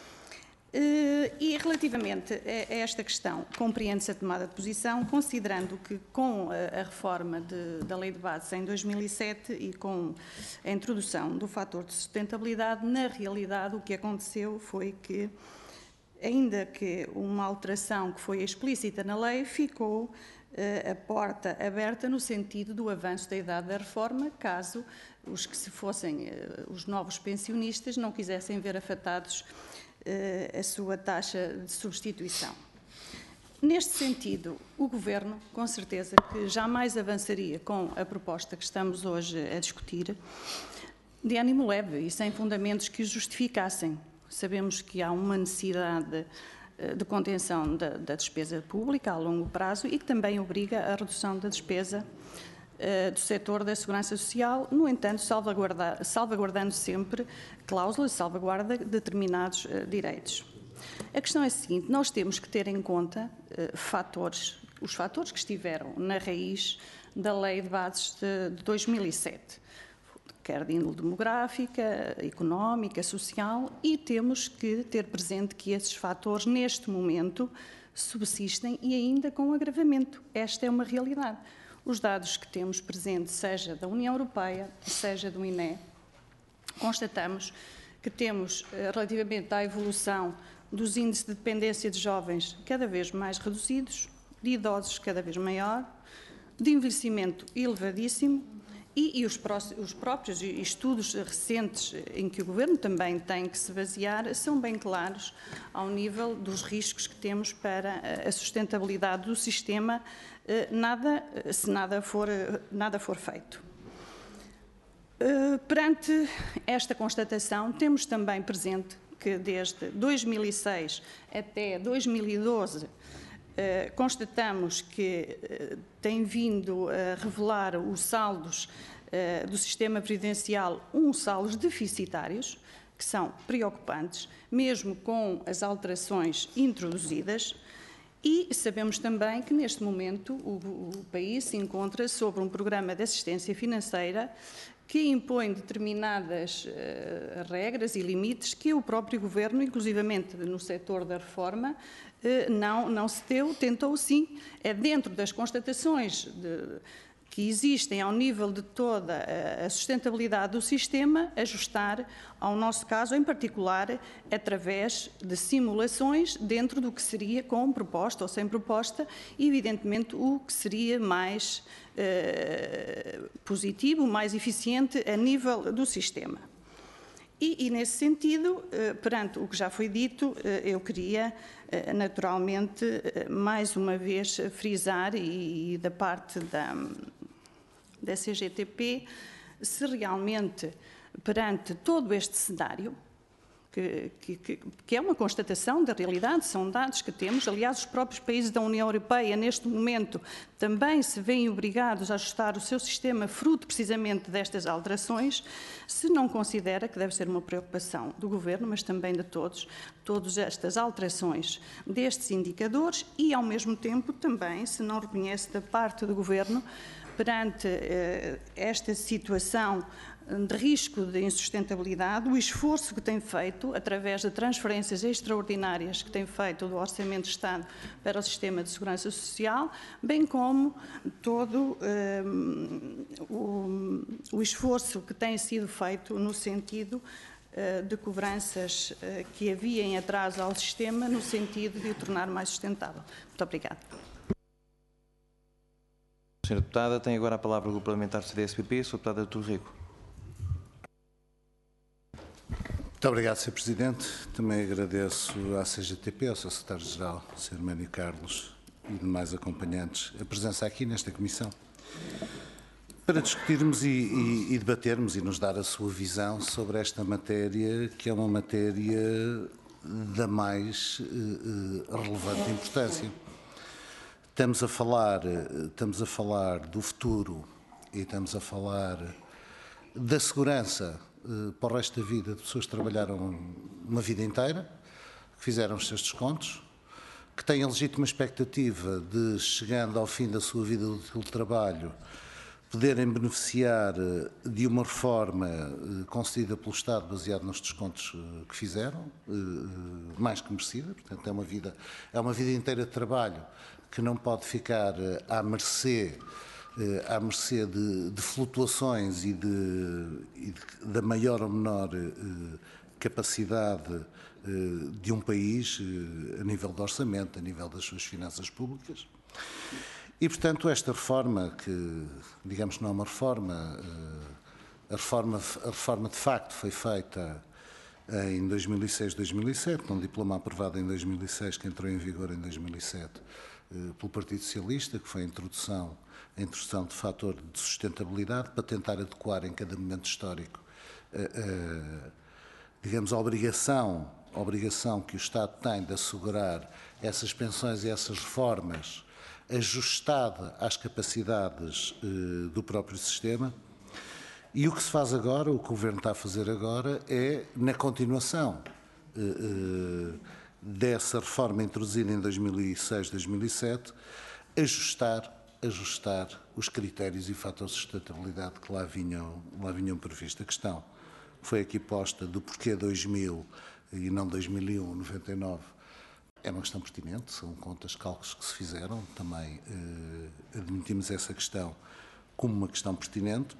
Uh, e relativamente a, a esta questão, compreende-se a tomada de posição, considerando que com a, a reforma de, da Lei de Bases em dois mil e sete e com a introdução do fator de sustentabilidade, na realidade o que aconteceu foi que, ainda que uma alteração que foi explícita na lei, ficou uh, a porta aberta no sentido do avanço da idade da reforma, caso os que se fossem uh, os novos pensionistas não quisessem ver afetados a sua taxa de substituição. Neste sentido, o Governo, com certeza, que jamais avançaria com a proposta que estamos hoje a discutir, de ânimo leve e sem fundamentos que o justificassem. Sabemos que há uma necessidade de contenção da, da despesa pública a longo prazo e que também obriga a redução da despesa do setor da segurança social, no entanto, salvaguarda, salvaguardando sempre cláusulas de salvaguarda de determinados uh, direitos. A questão é a seguinte: nós temos que ter em conta uh, fatores, os fatores que estiveram na raiz da Lei de Bases de, de dois mil e sete, quer de índole demográfica, económica, social, e temos que ter presente que esses fatores, neste momento, subsistem e ainda com agravamento. Esta é uma realidade. Os dados que temos presentes, seja da União Europeia, seja do I N E, constatamos que temos, relativamente à evolução dos índices de dependência de jovens cada vez mais reduzidos, de idosos cada vez maior, de envelhecimento elevadíssimo e, e os, pró os próprios estudos recentes em que o Governo também tem que se basear são bem claros ao nível dos riscos que temos para a sustentabilidade do sistema, nada, se nada for, nada for feito. Perante esta constatação, temos também presente que desde dois mil e seis até dois mil e doze constatamos que tem vindo a revelar os saldos do sistema previdencial, uns saldos deficitários, que são preocupantes, mesmo com as alterações introduzidas. E sabemos também que, neste momento, o, o país se encontra sob um programa de assistência financeira que impõe determinadas uh, regras e limites que o próprio Governo, inclusivamente no setor da reforma, uh, não, não se deu, tentou sim. É dentro das constatações de, que existem ao nível de toda a sustentabilidade do sistema, ajustar ao nosso caso, em particular, através de simulações dentro do que seria com proposta ou sem proposta, e evidentemente o que seria mais eh, positivo, mais eficiente a nível do sistema. E, e nesse sentido, eh, perante o que já foi dito, eh, eu queria eh, naturalmente eh, mais uma vez frisar e, e da parte da da C G T P, se realmente, perante todo este cenário, que, que, que é uma constatação da realidade, são dados que temos, aliás, os próprios países da União Europeia, neste momento, também se veem obrigados a ajustar o seu sistema fruto precisamente destas alterações, se não considera que deve ser uma preocupação do Governo, mas também de todos, todas estas alterações destes indicadores e, ao mesmo tempo, também, se não reconhece da parte do Governo, perante eh, esta situação de risco de insustentabilidade, o esforço que tem feito, através de transferências extraordinárias que tem feito do Orçamento de Estado para o Sistema de Segurança Social, bem como todo eh, o, o esforço que tem sido feito no sentido eh, de cobranças eh, que havia em atraso ao sistema, no sentido de o tornar mais sustentável. Muito obrigada. senhora Deputada. Tem agora a palavra o Grupo Parlamentar do C D S P P, a senhora Deputada Doutor Rico. Muito obrigado, senhor Presidente. Também agradeço à C G T P, ao seu Secretário-Geral, senhor Mânio Carlos, e demais acompanhantes, a presença aqui nesta Comissão, para discutirmos e, e, e debatermos e nos dar a sua visão sobre esta matéria, que é uma matéria da mais eh, relevante importância. Estamos a falar, estamos a falar do futuro e estamos a falar da segurança eh, para o resto da vida de pessoas que trabalharam uma vida inteira, que fizeram os seus descontos, que têm a legítima expectativa de, chegando ao fim da sua vida útil de trabalho, poderem beneficiar de uma reforma concedida pelo Estado baseada nos descontos que fizeram, mais que merecida. Portanto, é uma vida, é uma vida inteira de trabalho que não pode ficar à mercê, à mercê de, de flutuações e, de, e de, da maior ou menor capacidade de um país a nível de orçamento, a nível das suas finanças públicas. E, portanto, esta reforma, que, digamos que não é uma reforma, a reforma, a reforma de facto foi feita em dois mil e seis, dois mil e sete, um diploma aprovado em dois mil e seis, que entrou em vigor em dois mil e sete, pelo Partido Socialista, que foi a introdução, a introdução de fator de sustentabilidade para tentar adequar em cada momento histórico, a, a, digamos, a obrigação, a obrigação que o Estado tem de assegurar essas pensões e essas reformas ajustada às capacidades eh, do próprio sistema. E o que se faz agora, o que o Governo está a fazer agora, é, na continuação eh, eh, dessa reforma introduzida em dois mil e seis, dois mil e sete, ajustar, ajustar os critérios e fatores de sustentabilidade que lá vinham, lá vinham previstos. A questão foi aqui posta do porquê dois mil e não dois mil e um, noventa e nove. É uma questão pertinente, são contas, cálculos que se fizeram, também eh, admitimos essa questão como uma questão pertinente.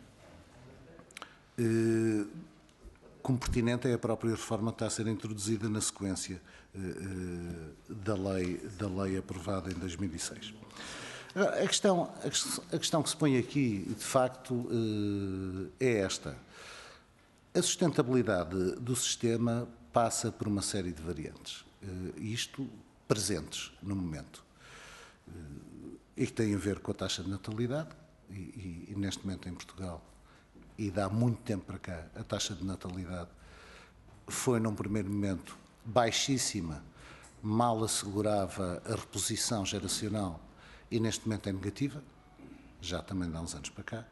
Eh, como pertinente é a própria reforma que está a ser introduzida na sequência eh, da, lei, da lei aprovada em dois mil e seis. A questão, a questão que se põe aqui, de facto, eh, é esta. A sustentabilidade do sistema passa por uma série de variantes. Uh, isto presentes no momento, uh, e que tem a ver com a taxa de natalidade, e, e, e neste momento em Portugal, e de há muito tempo para cá, a taxa de natalidade foi num primeiro momento baixíssima, mal assegurava a reposição geracional, e neste momento é negativa, já também dá uns anos para cá.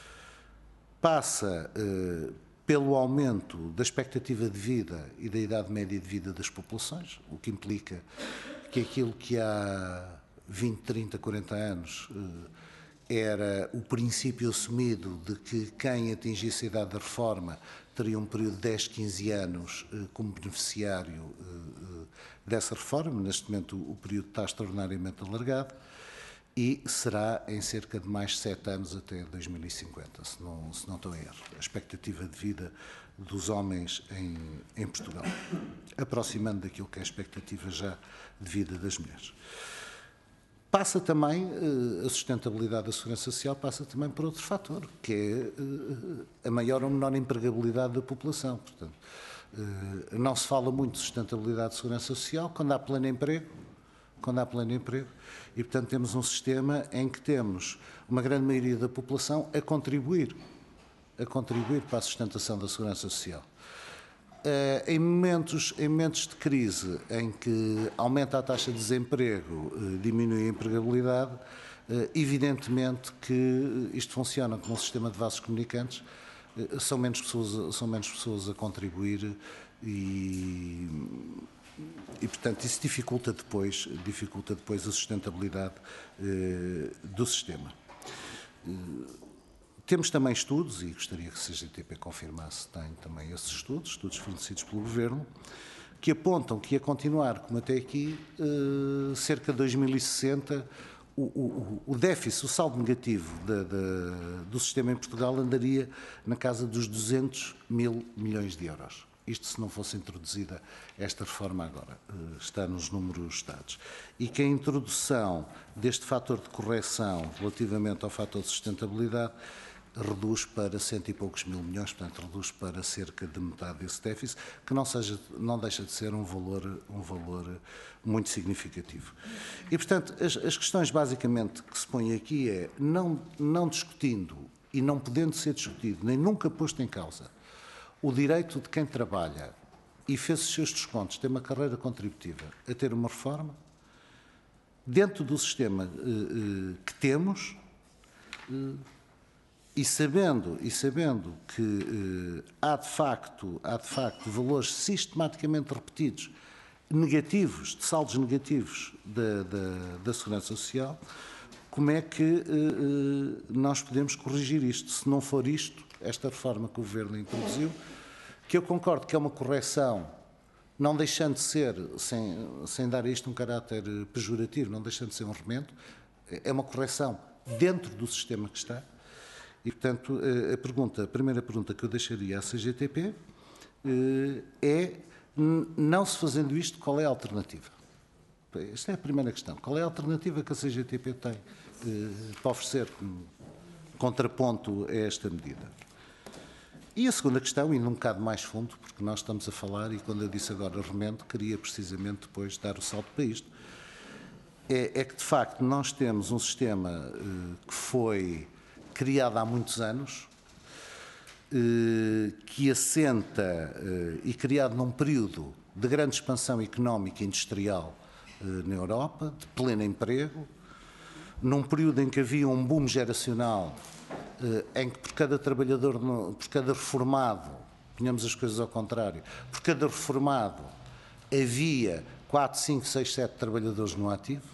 Passa uh, pelo aumento da expectativa de vida e da idade média de vida das populações, o que implica que aquilo que há vinte, trinta, quarenta anos era o princípio assumido de que quem atingisse a idade da reforma teria um período de dez, quinze anos como beneficiário dessa reforma. Neste momento o período está extraordinariamente alargado e será em cerca de mais sete anos até dois mil e cinquenta, se não, se não estou em erro, a expectativa de vida dos homens em, em Portugal, aproximando daquilo que é a expectativa já de vida das mulheres. Passa também, a sustentabilidade da segurança social passa também por outro fator, que é a maior ou menor empregabilidade da população. Portanto, não se fala muito de sustentabilidade de segurança social quando há pleno emprego, quando há pleno emprego, e, portanto, temos um sistema em que temos uma grande maioria da população a contribuir, a contribuir para a sustentação da segurança social. Uh, em, momentos, em momentos de crise em que aumenta a taxa de desemprego, uh, diminui a empregabilidade, uh, evidentemente que isto funciona como um sistema de vasos comunicantes, uh, são, menos pessoas, são menos pessoas a contribuir e... E, portanto, isso dificulta depois, dificulta depois a sustentabilidade eh, do sistema. Eh, temos também estudos, e gostaria que a C G T P confirmasse, tem também esses estudos, estudos fornecidos pelo Governo, que apontam que, a continuar como até aqui, eh, cerca de dois mil e sessenta, o, o, o déficit, o saldo negativo da, da, do sistema em Portugal andaria na casa dos duzentos mil milhões de euros. isto se não fosse introduzida esta reforma agora, está nos números dados, e que a introdução deste fator de correção relativamente ao fator de sustentabilidade reduz para cento e poucos mil milhões, portanto reduz para cerca de metade desse déficit, que não, seja, não deixa de ser um valor, um valor muito significativo. E, portanto, as, as questões basicamente que se põem aqui é, não, não discutindo e não podendo ser discutido, nem nunca posto em causa, o direito de quem trabalha e fez os seus descontos, tem uma carreira contributiva, a ter uma reforma, dentro do sistema eh, eh, que temos, eh, e sabendo, e sabendo que eh, há, de facto, há de facto valores sistematicamente repetidos, negativos, de saldos negativos da, da, da Segurança Social, como é que eh, eh, nós podemos corrigir isto? Se não for isto, esta reforma que o Governo introduziu, que eu concordo que é uma correção, não deixando de ser, sem, sem dar a isto um caráter pejorativo, não deixando de ser um remendo, é uma correção dentro do sistema que está. E, portanto, a, pergunta, a primeira pergunta que eu deixaria à C G T P é, não se fazendo isto, qual é a alternativa? Esta é a primeira questão. Qual é a alternativa que a C G T P tem para oferecer como contraponto a esta medida? E a segunda questão, indo um bocado mais fundo, porque nós estamos a falar, e quando eu disse agora remendo, queria precisamente depois dar o salto para isto, é, é que, de facto, nós temos um sistema uh, que foi criado há muitos anos, uh, que assenta uh, e criado num período de grande expansão económica e industrial uh, na Europa, de pleno emprego, num período em que havia um boom geracional, em que por cada trabalhador, por cada reformado, ponhamos as coisas ao contrário, por cada reformado havia quatro, cinco, seis, sete trabalhadores no ativo,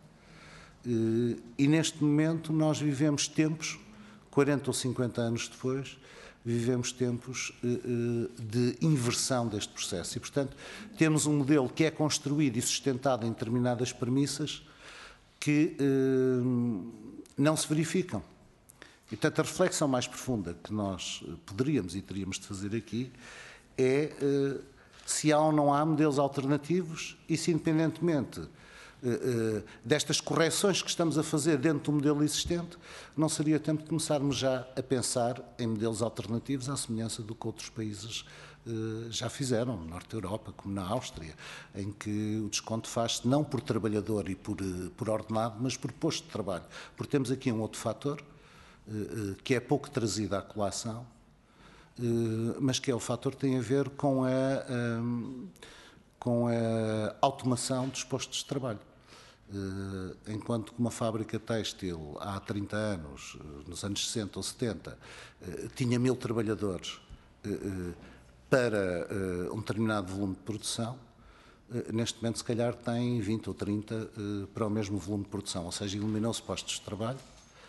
e neste momento nós vivemos tempos, quarenta ou cinquenta anos depois, vivemos tempos de inversão deste processo e, portanto, temos um modelo que é construído e sustentado em determinadas premissas que não se verificam. E, portanto, a reflexão mais profunda que nós poderíamos e teríamos de fazer aqui é uh, se há ou não há modelos alternativos e se, independentemente uh, uh, destas correções que estamos a fazer dentro do modelo existente, não seria tempo de começarmos já a pensar em modelos alternativos à semelhança do que outros países uh, já fizeram, no Norte da Europa, como na Áustria, em que o desconto faz-se não por trabalhador e por, uh, por ordenado, mas por posto de trabalho. Porque temos aqui um outro fator, que é pouco trazido à colação, mas que é o fator que tem a ver com a, com a automação dos postos de trabalho. Enquanto que uma fábrica têxtil há trinta anos, nos anos sessenta ou setenta, tinha mil trabalhadores para um determinado volume de produção, neste momento se calhar tem vinte ou trinta para o mesmo volume de produção, ou seja, eliminou-se postos de trabalho.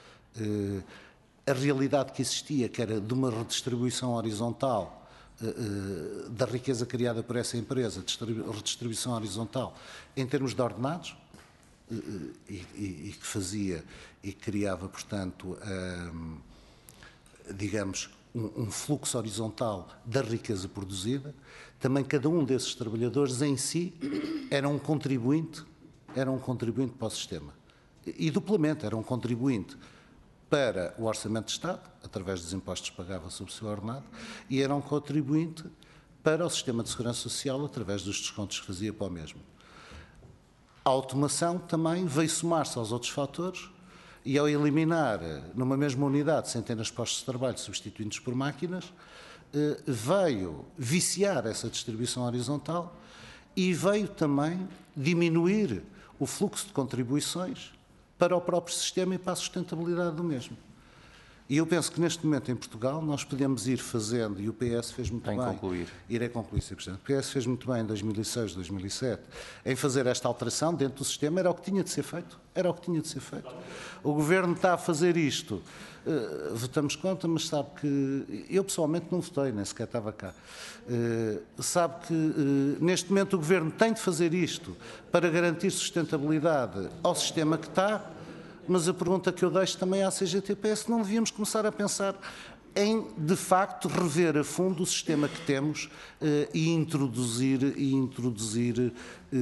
A realidade que existia, que era de uma redistribuição horizontal uh, uh, da riqueza criada por essa empresa, redistribuição horizontal em termos de ordenados, uh, uh, e, e, e que fazia e criava, portanto, um, digamos, um, um fluxo horizontal da riqueza produzida. Também cada um desses trabalhadores em si era um contribuinte, era um contribuinte para o sistema. E duplamente, era um contribuinte para o Orçamento de Estado, através dos impostos que pagava sobre o seu ordenado, e era um contribuinte para o Sistema de Segurança Social, através dos descontos que fazia para o mesmo. A automação também veio somar-se aos outros fatores e, ao eliminar numa mesma unidade centenas de postos de trabalho substituídos por máquinas, veio viciar essa distribuição horizontal e veio também diminuir o fluxo de contribuições para o próprio sistema e para a sustentabilidade do mesmo. E eu penso que neste momento em Portugal nós podemos ir fazendo, e o P S fez muito Tem bem, concluir. irei concluir, senhor Presidente, o P S fez muito bem em dois mil e seis, dois mil e sete, em fazer esta alteração dentro do sistema, era o que tinha de ser feito, era o que tinha de ser feito. O Governo está a fazer isto, uh, votamos contra, mas sabe que, eu pessoalmente não votei, nem sequer estava cá, uh, sabe que uh, neste momento o Governo tem de fazer isto para garantir sustentabilidade ao sistema que está, mas a pergunta que eu deixo também à C G T P é se não devíamos começar a pensar em, de facto, rever a fundo o sistema que temos eh, e introduzir, e introduzir eh,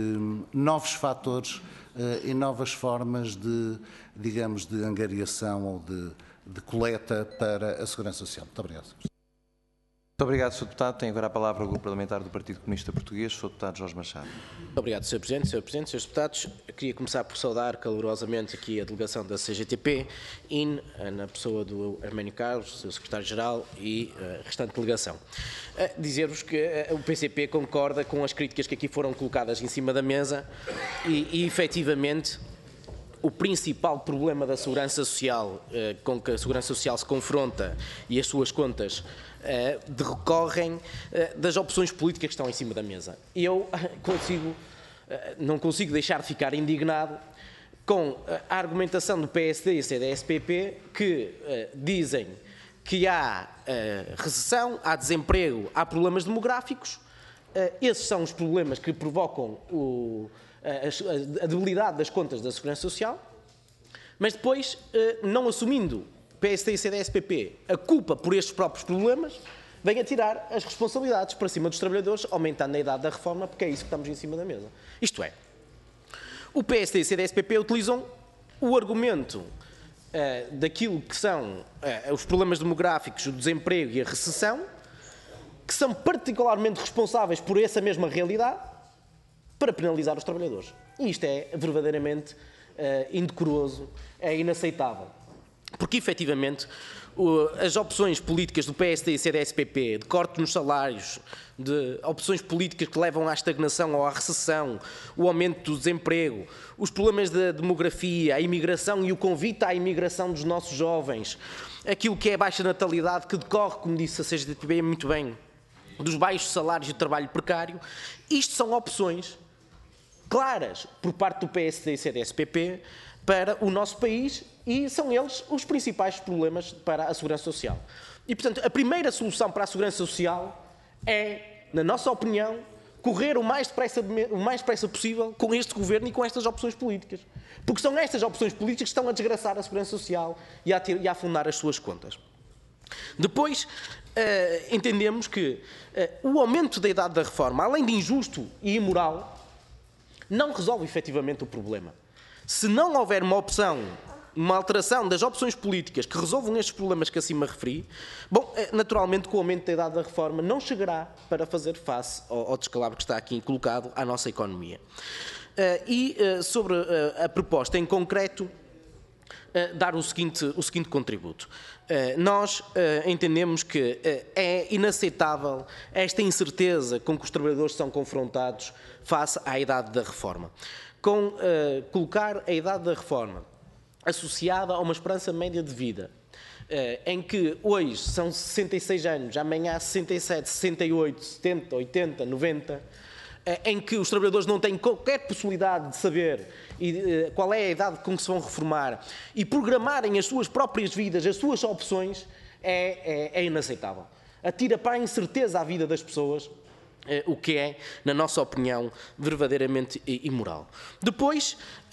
novos fatores eh, e novas formas de, digamos, de angariação ou de, de coleta para a Segurança Social. Muito obrigado, senhor Presidente. Muito obrigado, senhor Deputado. Tem agora a palavra o Grupo Parlamentar do Partido Comunista Português, senhor Deputado Jorge Machado. Muito obrigado, senhor Presidente. senhor Presidente, senhores Deputados, eu queria começar por saudar calorosamente aqui a delegação da C G T P, I N, na pessoa do Arménio Carlos, seu secretário-geral e a restante delegação. Dizer-vos que o P C P concorda com as críticas que aqui foram colocadas em cima da mesa e, e efetivamente, o principal problema da segurança social, eh, com que a segurança social se confronta e as suas contas eh, decorrem eh, das opções políticas que estão em cima da mesa. Eu consigo, eh, não consigo deixar de ficar indignado com a argumentação do P S D e C D S P P que eh, dizem que há eh, recessão, há desemprego, há problemas demográficos. Eh, esses são os problemas que provocam o a debilidade das contas da Segurança Social, mas depois, não assumindo P S D e C D S P P a culpa por estes próprios problemas, vem a tirar as responsabilidades para cima dos trabalhadores, aumentando a idade da reforma, porque é isso que estamos em cima da mesa. Isto é, o P S D e C D S P P utilizam o argumento uh, daquilo que são uh, os problemas demográficos, o desemprego e a recessão, que são particularmente responsáveis por essa mesma realidade, para penalizar os trabalhadores. E isto é verdadeiramente uh, indecoroso, é inaceitável. Porque, efetivamente, uh, as opções políticas do P S D e C D S P P, de corte nos salários, de opções políticas que levam à estagnação ou à recessão, o aumento do desemprego, os problemas da demografia, a imigração e o convite à imigração dos nossos jovens, aquilo que é a baixa natalidade, que decorre, como disse a C G T P muito bem, dos baixos salários e do trabalho precário, isto são opções claras por parte do P S D e C D S P P para o nosso país e são eles os principais problemas para a Segurança Social. E, portanto, a primeira solução para a Segurança Social é, na nossa opinião, correr o mais depressa, o mais depressa possível com este Governo e com estas opções políticas. Porque são estas opções políticas que estão a desgraçar a Segurança Social e a, ter, e a afundar as suas contas. Depois, uh, entendemos que uh, o aumento da idade da reforma, além de injusto e imoral, não resolve efetivamente o problema. Se não houver uma opção, uma alteração das opções políticas que resolvam estes problemas que acima referi, bom, naturalmente com o aumento da idade da reforma não chegará para fazer face ao, ao descalabro que está aqui colocado à nossa economia. Uh, e uh, sobre uh, a proposta em concreto, uh, dar o seguinte, o seguinte contributo. Uh, nós uh, entendemos que uh, é inaceitável esta incerteza com que os trabalhadores são confrontados face à idade da reforma. Com uh, colocar a idade da reforma associada a uma esperança média de vida, uh, em que hoje são sessenta e seis anos, amanhã sessenta e sete, sessenta e oito, setenta, oitenta, noventa, uh, em que os trabalhadores não têm qualquer possibilidade de saber e, uh, qual é a idade com que se vão reformar e programarem as suas próprias vidas, as suas opções, é, é, é inaceitável. Atira para a incerteza a vida das pessoas, o que é, na nossa opinião, verdadeiramente imoral. Depois,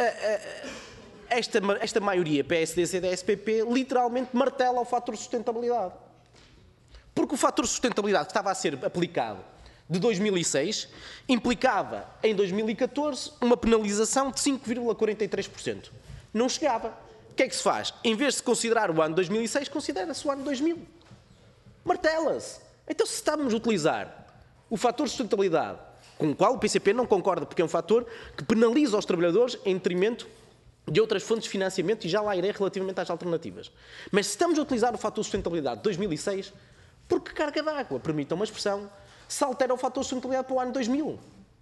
esta, esta maioria P S D, C D S P P literalmente martela o fator de sustentabilidade. Porque o fator de sustentabilidade que estava a ser aplicado de dois mil e seis implicava, em dois mil e catorze, uma penalização de cinco vírgula quarenta e três por cento. Não chegava. O que é que se faz? Em vez de se considerar o ano dois mil e seis, considera-se o ano dois mil. Martela-se. Então, se estamos a utilizar o fator de sustentabilidade, com o qual o P C P não concorda, porque é um fator que penaliza os trabalhadores em detrimento de outras fontes de financiamento, e já lá irei relativamente às alternativas. Mas se estamos a utilizar o fator de sustentabilidade de dois mil e seis, por que carga d'água? Permita uma expressão, se altera o fator de sustentabilidade para o ano dois mil.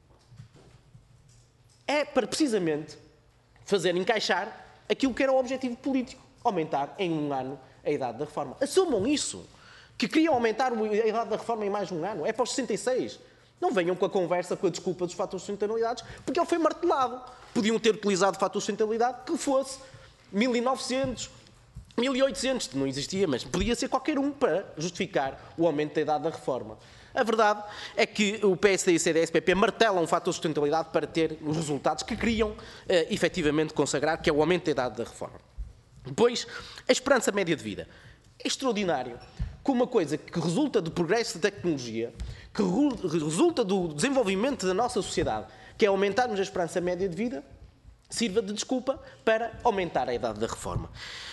É para, precisamente, fazer encaixar aquilo que era o objetivo político, aumentar em um ano a idade da reforma. Assumam isso. Que queriam aumentar a idade da reforma em mais de um ano. É para os sessenta e seis. Não venham com a conversa, com a desculpa dos fatores de sustentabilidade, porque ele foi martelado. Podiam ter utilizado o fator de sustentabilidade que fosse mil e novecentos, mil e oitocentos, não existia, mas podia ser qualquer um para justificar o aumento da idade da reforma. A verdade é que o P S D e o C D S P P martelam um fator de sustentabilidade para ter os resultados que queriam uh, efetivamente consagrar, que é o aumento da idade da reforma. Depois, a esperança média de vida. extraordinário como uma coisa que resulta do progresso da tecnologia, que resulta do desenvolvimento da nossa sociedade, que é aumentarmos a esperança média de vida, sirva de desculpa para aumentar a idade da reforma.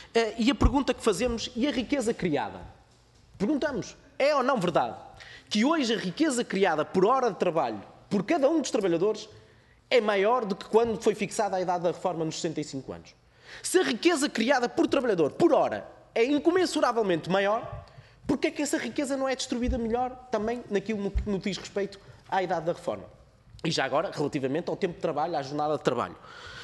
E a pergunta que fazemos, e a riqueza criada? Perguntamos, é ou não verdade que hoje a riqueza criada por hora de trabalho, por cada um dos trabalhadores, é maior do que quando foi fixada a idade da reforma nos sessenta e cinco anos? Se a riqueza criada por trabalhador, por hora, é incomensuravelmente maior, porque é que essa riqueza não é distribuída melhor também naquilo que nos diz respeito à idade da reforma? E já agora, relativamente ao tempo de trabalho, à jornada de trabalho.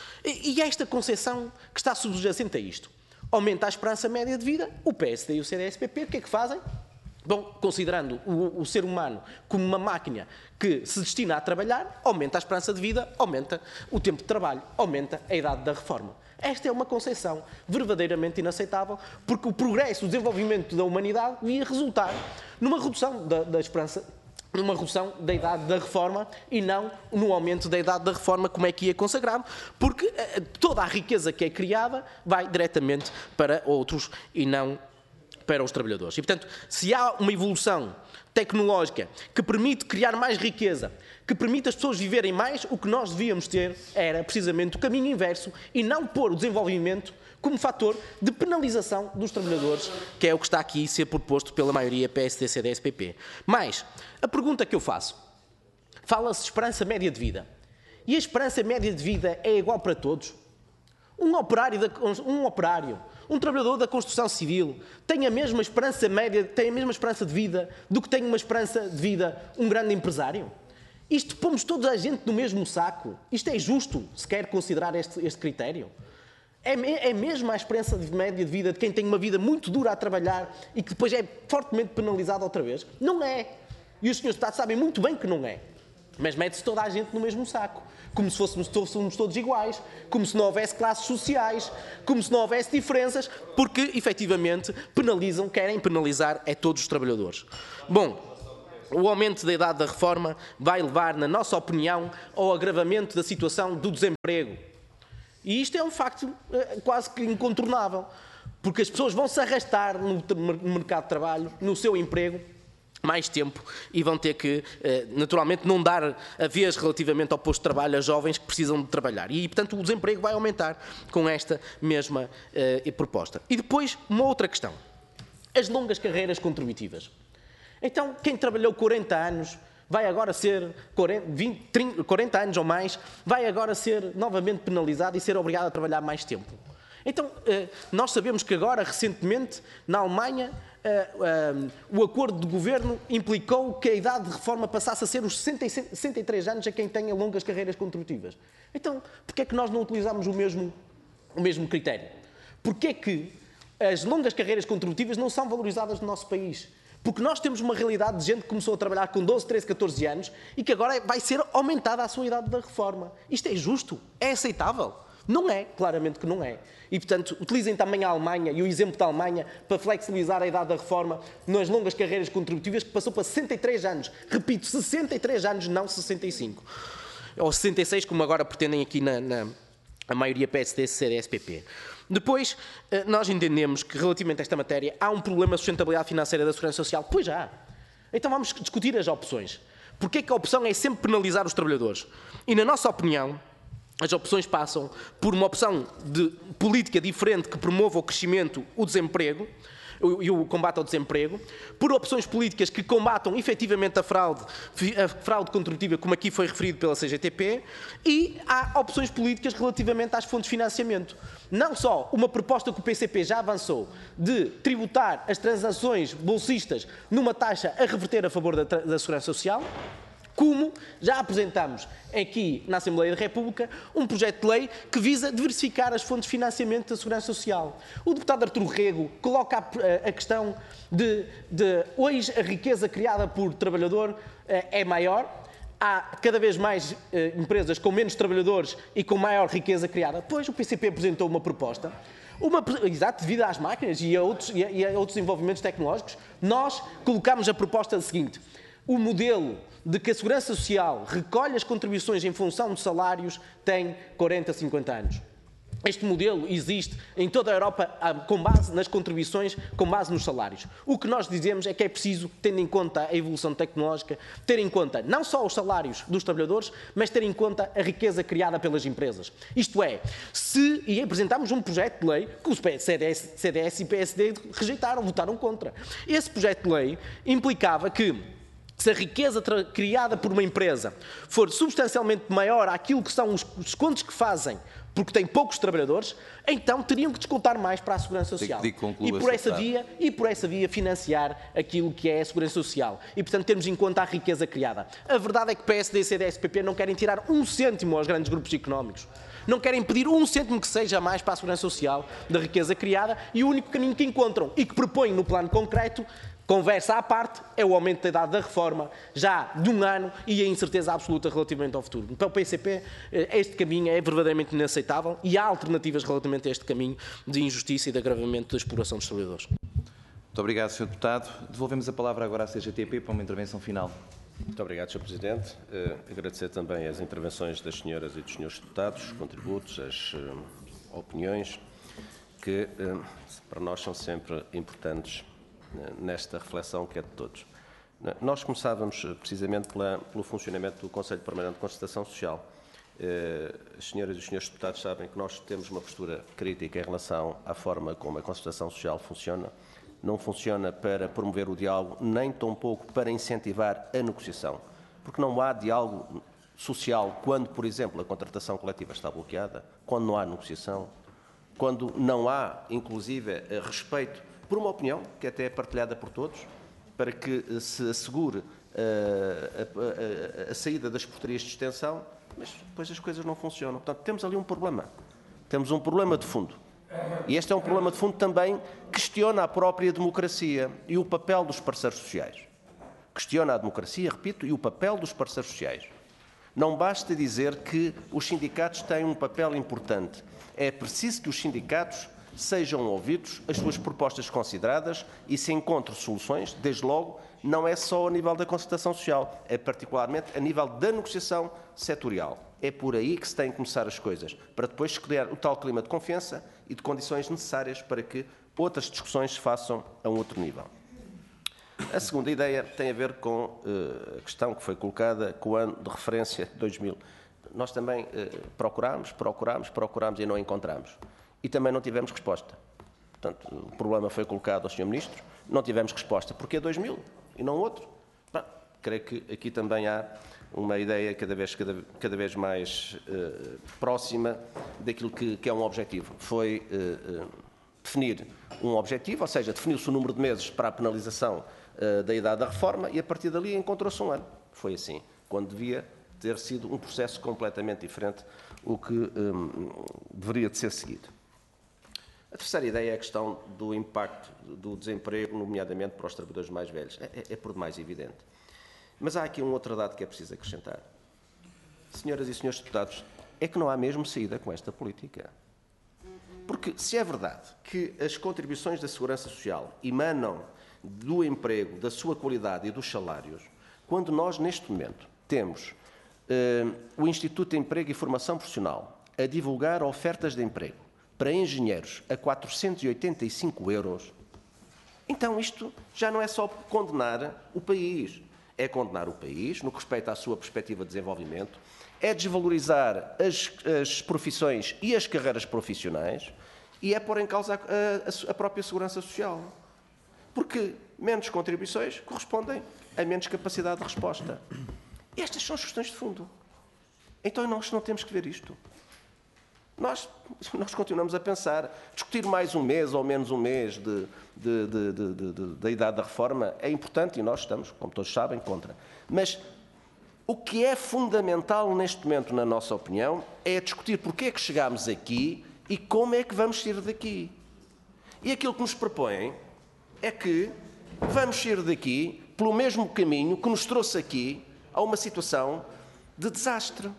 E, e esta concepção que está subjacente a isto. Aumenta a esperança média de vida, o P S D e o C D S P P, o que é que fazem? Bom, considerando o, o ser humano como uma máquina que se destina a trabalhar, aumenta a esperança de vida, aumenta o tempo de trabalho, aumenta a idade da reforma. Esta é uma concepção verdadeiramente inaceitável, porque o progresso, o desenvolvimento da humanidade ia resultar numa redução da, da esperança, numa redução da idade da reforma e não no aumento da idade da reforma, como é que ia consagrado, porque eh, toda a riqueza que é criada vai diretamente para outros e não para os trabalhadores. E, portanto, se há uma evolução tecnológica que permite criar mais riqueza, que permite as pessoas viverem mais, o que nós devíamos ter era precisamente o caminho inverso e não pôr o desenvolvimento como fator de penalização dos trabalhadores, que é o que está aqui a ser proposto pela maioria P S D, C D S P P. Mas, a pergunta que eu faço, fala-se de esperança média de vida. E a esperança média de vida é igual para todos? Um operário, da, um operário, um trabalhador da construção civil tem a mesma esperança média, tem a mesma esperança de vida do que tem uma esperança de vida um grande empresário? Isto pomos toda a gente no mesmo saco? Isto é justo, se quer considerar este, este critério? É, é mesmo a esperança de média de vida de quem tem uma vida muito dura a trabalhar e que depois é fortemente penalizado outra vez? Não é. E os senhores deputados sabem muito bem que não é. Mas mete-se toda a gente no mesmo saco. Como se fôssemos, fôssemos todos iguais. Como se não houvesse classes sociais. Como se não houvesse diferenças. Porque, efetivamente, penalizam, querem penalizar é todos os trabalhadores. Bom, o aumento da idade da reforma vai levar, na nossa opinião, ao agravamento da situação do desemprego. E isto é um facto eh, quase que incontornável. Porque as pessoas vão se arrastar no, no mercado de trabalho, no seu emprego, mais tempo e vão ter que, naturalmente, não dar a vez relativamente ao posto de trabalho a jovens que precisam de trabalhar. E, portanto, o desemprego vai aumentar com esta mesma uh, proposta. E depois, uma outra questão. As longas carreiras contributivas. Então, quem trabalhou quarenta anos vai agora ser, quarenta, vinte, trinta, quarenta anos ou mais, vai agora ser novamente penalizado e ser obrigado a trabalhar mais tempo. Então, uh, nós sabemos que agora, recentemente, na Alemanha, Uh, uh, o acordo de governo implicou que a idade de reforma passasse a ser os sessenta e três anos a quem tenha longas carreiras contributivas. Então, porquê é que nós não utilizamos o mesmo, o mesmo critério? Porquê é que as longas carreiras contributivas não são valorizadas no nosso país? Porque nós temos uma realidade de gente que começou a trabalhar com doze, treze, catorze anos e que agora vai ser aumentada a sua idade da reforma. Isto é justo? É aceitável? Não é, claramente que não é. E, portanto, utilizem também a Alemanha e o exemplo da Alemanha para flexibilizar a idade da reforma nas longas carreiras contributivas, que passou para sessenta e três anos. Repito, sessenta e três anos, não sessenta e cinco. Ou sessenta e seis, como agora pretendem aqui na, na a maioria P S D, C D S P P. Depois, nós entendemos que, relativamente a esta matéria, há um problema de sustentabilidade financeira da Segurança Social. Pois já. Então vamos discutir as opções. Porquê que a opção é sempre penalizar os trabalhadores? E, na nossa opinião, as opções passam por uma opção de política diferente que promova o crescimento, o desemprego e o combate ao desemprego, por opções políticas que combatam efetivamente a fraude, a fraude contributiva, como aqui foi referido pela C G T P, e há opções políticas relativamente às fontes de financiamento. Não só uma proposta que o P C P já avançou de tributar as transações bolsistas numa taxa a reverter a favor da, da Segurança Social, como já apresentámos aqui na Assembleia da República um projeto de lei que visa diversificar as fontes de financiamento da Segurança Social. O deputado Artur Rego coloca a, a questão de, de hoje a riqueza criada por trabalhador é maior, há cada vez mais eh, empresas com menos trabalhadores e com maior riqueza criada. Pois o P C P apresentou uma proposta, uma, exato, devido às máquinas e a, outros, e, a, e a outros desenvolvimentos tecnológicos, nós colocámos a proposta seguinte: o modelo de que a Segurança Social recolhe as contribuições em função de salários tem quarenta, cinquenta anos. Este modelo existe em toda a Europa com base nas contribuições, com base nos salários. O que nós dizemos é que é preciso, tendo em conta a evolução tecnológica, ter em conta não só os salários dos trabalhadores, mas ter em conta a riqueza criada pelas empresas. Isto é, se, e apresentámos um projeto de lei que os C D S, C D S e P S D rejeitaram, votaram contra. Esse projeto de lei implicava que, se a riqueza criada por uma empresa for substancialmente maior àquilo que são os descontos que fazem, porque tem poucos trabalhadores, então teriam que descontar mais para a Segurança Social. E por essa via, e por essa via financiar aquilo que é a Segurança Social. E, portanto, termos em conta a riqueza criada. A verdade é que P S D, C D S e P P não querem tirar um cêntimo aos grandes grupos económicos. Não querem pedir um cêntimo que seja mais para a Segurança Social da riqueza criada, e o único caminho que encontram e que propõem no plano concreto, conversa à parte, é o aumento da idade da reforma, já de um ano, e a incerteza absoluta relativamente ao futuro. Para o P C P, este caminho é verdadeiramente inaceitável e há alternativas relativamente a este caminho de injustiça e de agravamento da exploração dos trabalhadores. Muito obrigado, senhor Deputado. Devolvemos a palavra agora à C G T P para uma intervenção final. Muito obrigado, senhor Presidente. Uh, agradecer também as intervenções das senhoras e dos senhores deputados, os contributos, as uh, opiniões, que uh, para nós são sempre importantes nesta reflexão que é de todos. Nós começávamos precisamente pela, pelo funcionamento do Conselho Permanente de Concertação Social. As senhoras e os senhores deputados sabem que nós temos uma postura crítica em relação à forma como a concertação social funciona. Não funciona para promover o diálogo, nem tampouco para incentivar a negociação, porque não há diálogo social quando, por exemplo, a contratação coletiva está bloqueada, quando não há negociação, quando não há, inclusive, respeito por uma opinião, que até é partilhada por todos, para que se assegure uh, a, a, a saída das portarias de extensão, mas depois as coisas não funcionam. Portanto, temos ali um problema. Temos um problema de fundo. E este é um problema de fundo também que questiona a própria democracia e o papel dos parceiros sociais. Questiona a democracia, repito, e o papel dos parceiros sociais. Não basta dizer que os sindicatos têm um papel importante. É preciso que os sindicatos sejam ouvidos, as suas propostas consideradas e se encontrem soluções, desde logo, não é só a nível da concertação social, é particularmente a nível da negociação setorial. É por aí que se têm que começar as coisas, para depois se criar o tal clima de confiança e de condições necessárias para que outras discussões se façam a um outro nível. A segunda ideia tem a ver com uh, a questão que foi colocada com o ano de referência dois mil. Nós também uh, procurámos, procurámos, procurámos e não encontramos. E também não tivemos resposta. Portanto, o problema foi colocado ao senhor Ministro, não tivemos resposta. Porquê dois mil e não outro? Bom, creio que aqui também há uma ideia cada vez, cada, cada vez mais uh, próxima daquilo que, que é um objetivo. Foi uh, uh, definir um objetivo, ou seja, definiu-se o número de meses para a penalização uh, da idade da reforma e a partir dali encontrou-se um ano. Foi assim, quando devia ter sido um processo completamente diferente, o que um, deveria de ser seguido. A terceira ideia é a questão do impacto do desemprego, nomeadamente para os trabalhadores mais velhos. É, é por demais evidente. Mas há aqui um outro dado que é preciso acrescentar. Senhoras e senhores deputados, é que não há mesmo saída com esta política. Porque se é verdade que as contribuições da Segurança Social emanam do emprego, da sua qualidade e dos salários, quando nós, neste momento, temos uh, o Instituto de Emprego e Formação Profissional a divulgar ofertas de emprego para engenheiros a quatrocentos e oitenta e cinco euros, então isto já não é só condenar o país, é condenar o país no que respeita à sua perspectiva de desenvolvimento, é desvalorizar as, as profissões e as carreiras profissionais e é pôr em causa a, a, a própria segurança social. Porque menos contribuições correspondem a menos capacidade de resposta. E estas são as questões de fundo. Então nós não temos que ver isto. Nós, nós continuamos a pensar, discutir mais um mês ou menos um mês de, de, de, de, de, de, da idade da reforma é importante e nós estamos, como todos sabem, contra. Mas o que é fundamental neste momento, na nossa opinião, é discutir porque é que chegámos aqui e como é que vamos sair daqui. E aquilo que nos propõem é que vamos sair daqui pelo mesmo caminho que nos trouxe aqui a uma situação de desastre.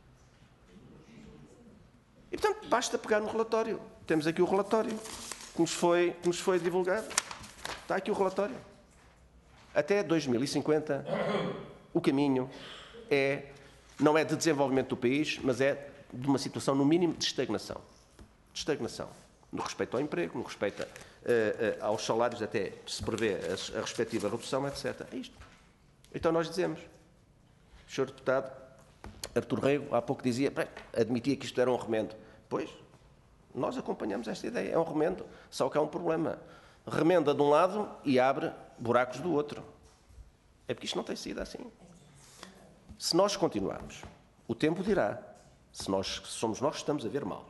E, portanto, basta pegar no relatório. Temos aqui o relatório que nos foi, que nos foi divulgado. Está aqui o relatório. Até dois mil e cinquenta, o caminho é, não é de desenvolvimento do país, mas é de uma situação, no mínimo, de estagnação. de estagnação, no respeito ao emprego, no respeito a, a, a, aos salários, até se prevê a, a respectiva redução, etcétera. É isto. Então nós dizemos, o senhor deputado Artur Rego há pouco dizia, admitia que isto era um remendo. Pois, nós acompanhamos esta ideia, é um remendo, só que há um problema. Remenda de um lado e abre buracos do outro. É porque isto não tem sido assim. Se nós continuarmos, o tempo dirá, se nós se somos nós que estamos a ver mal.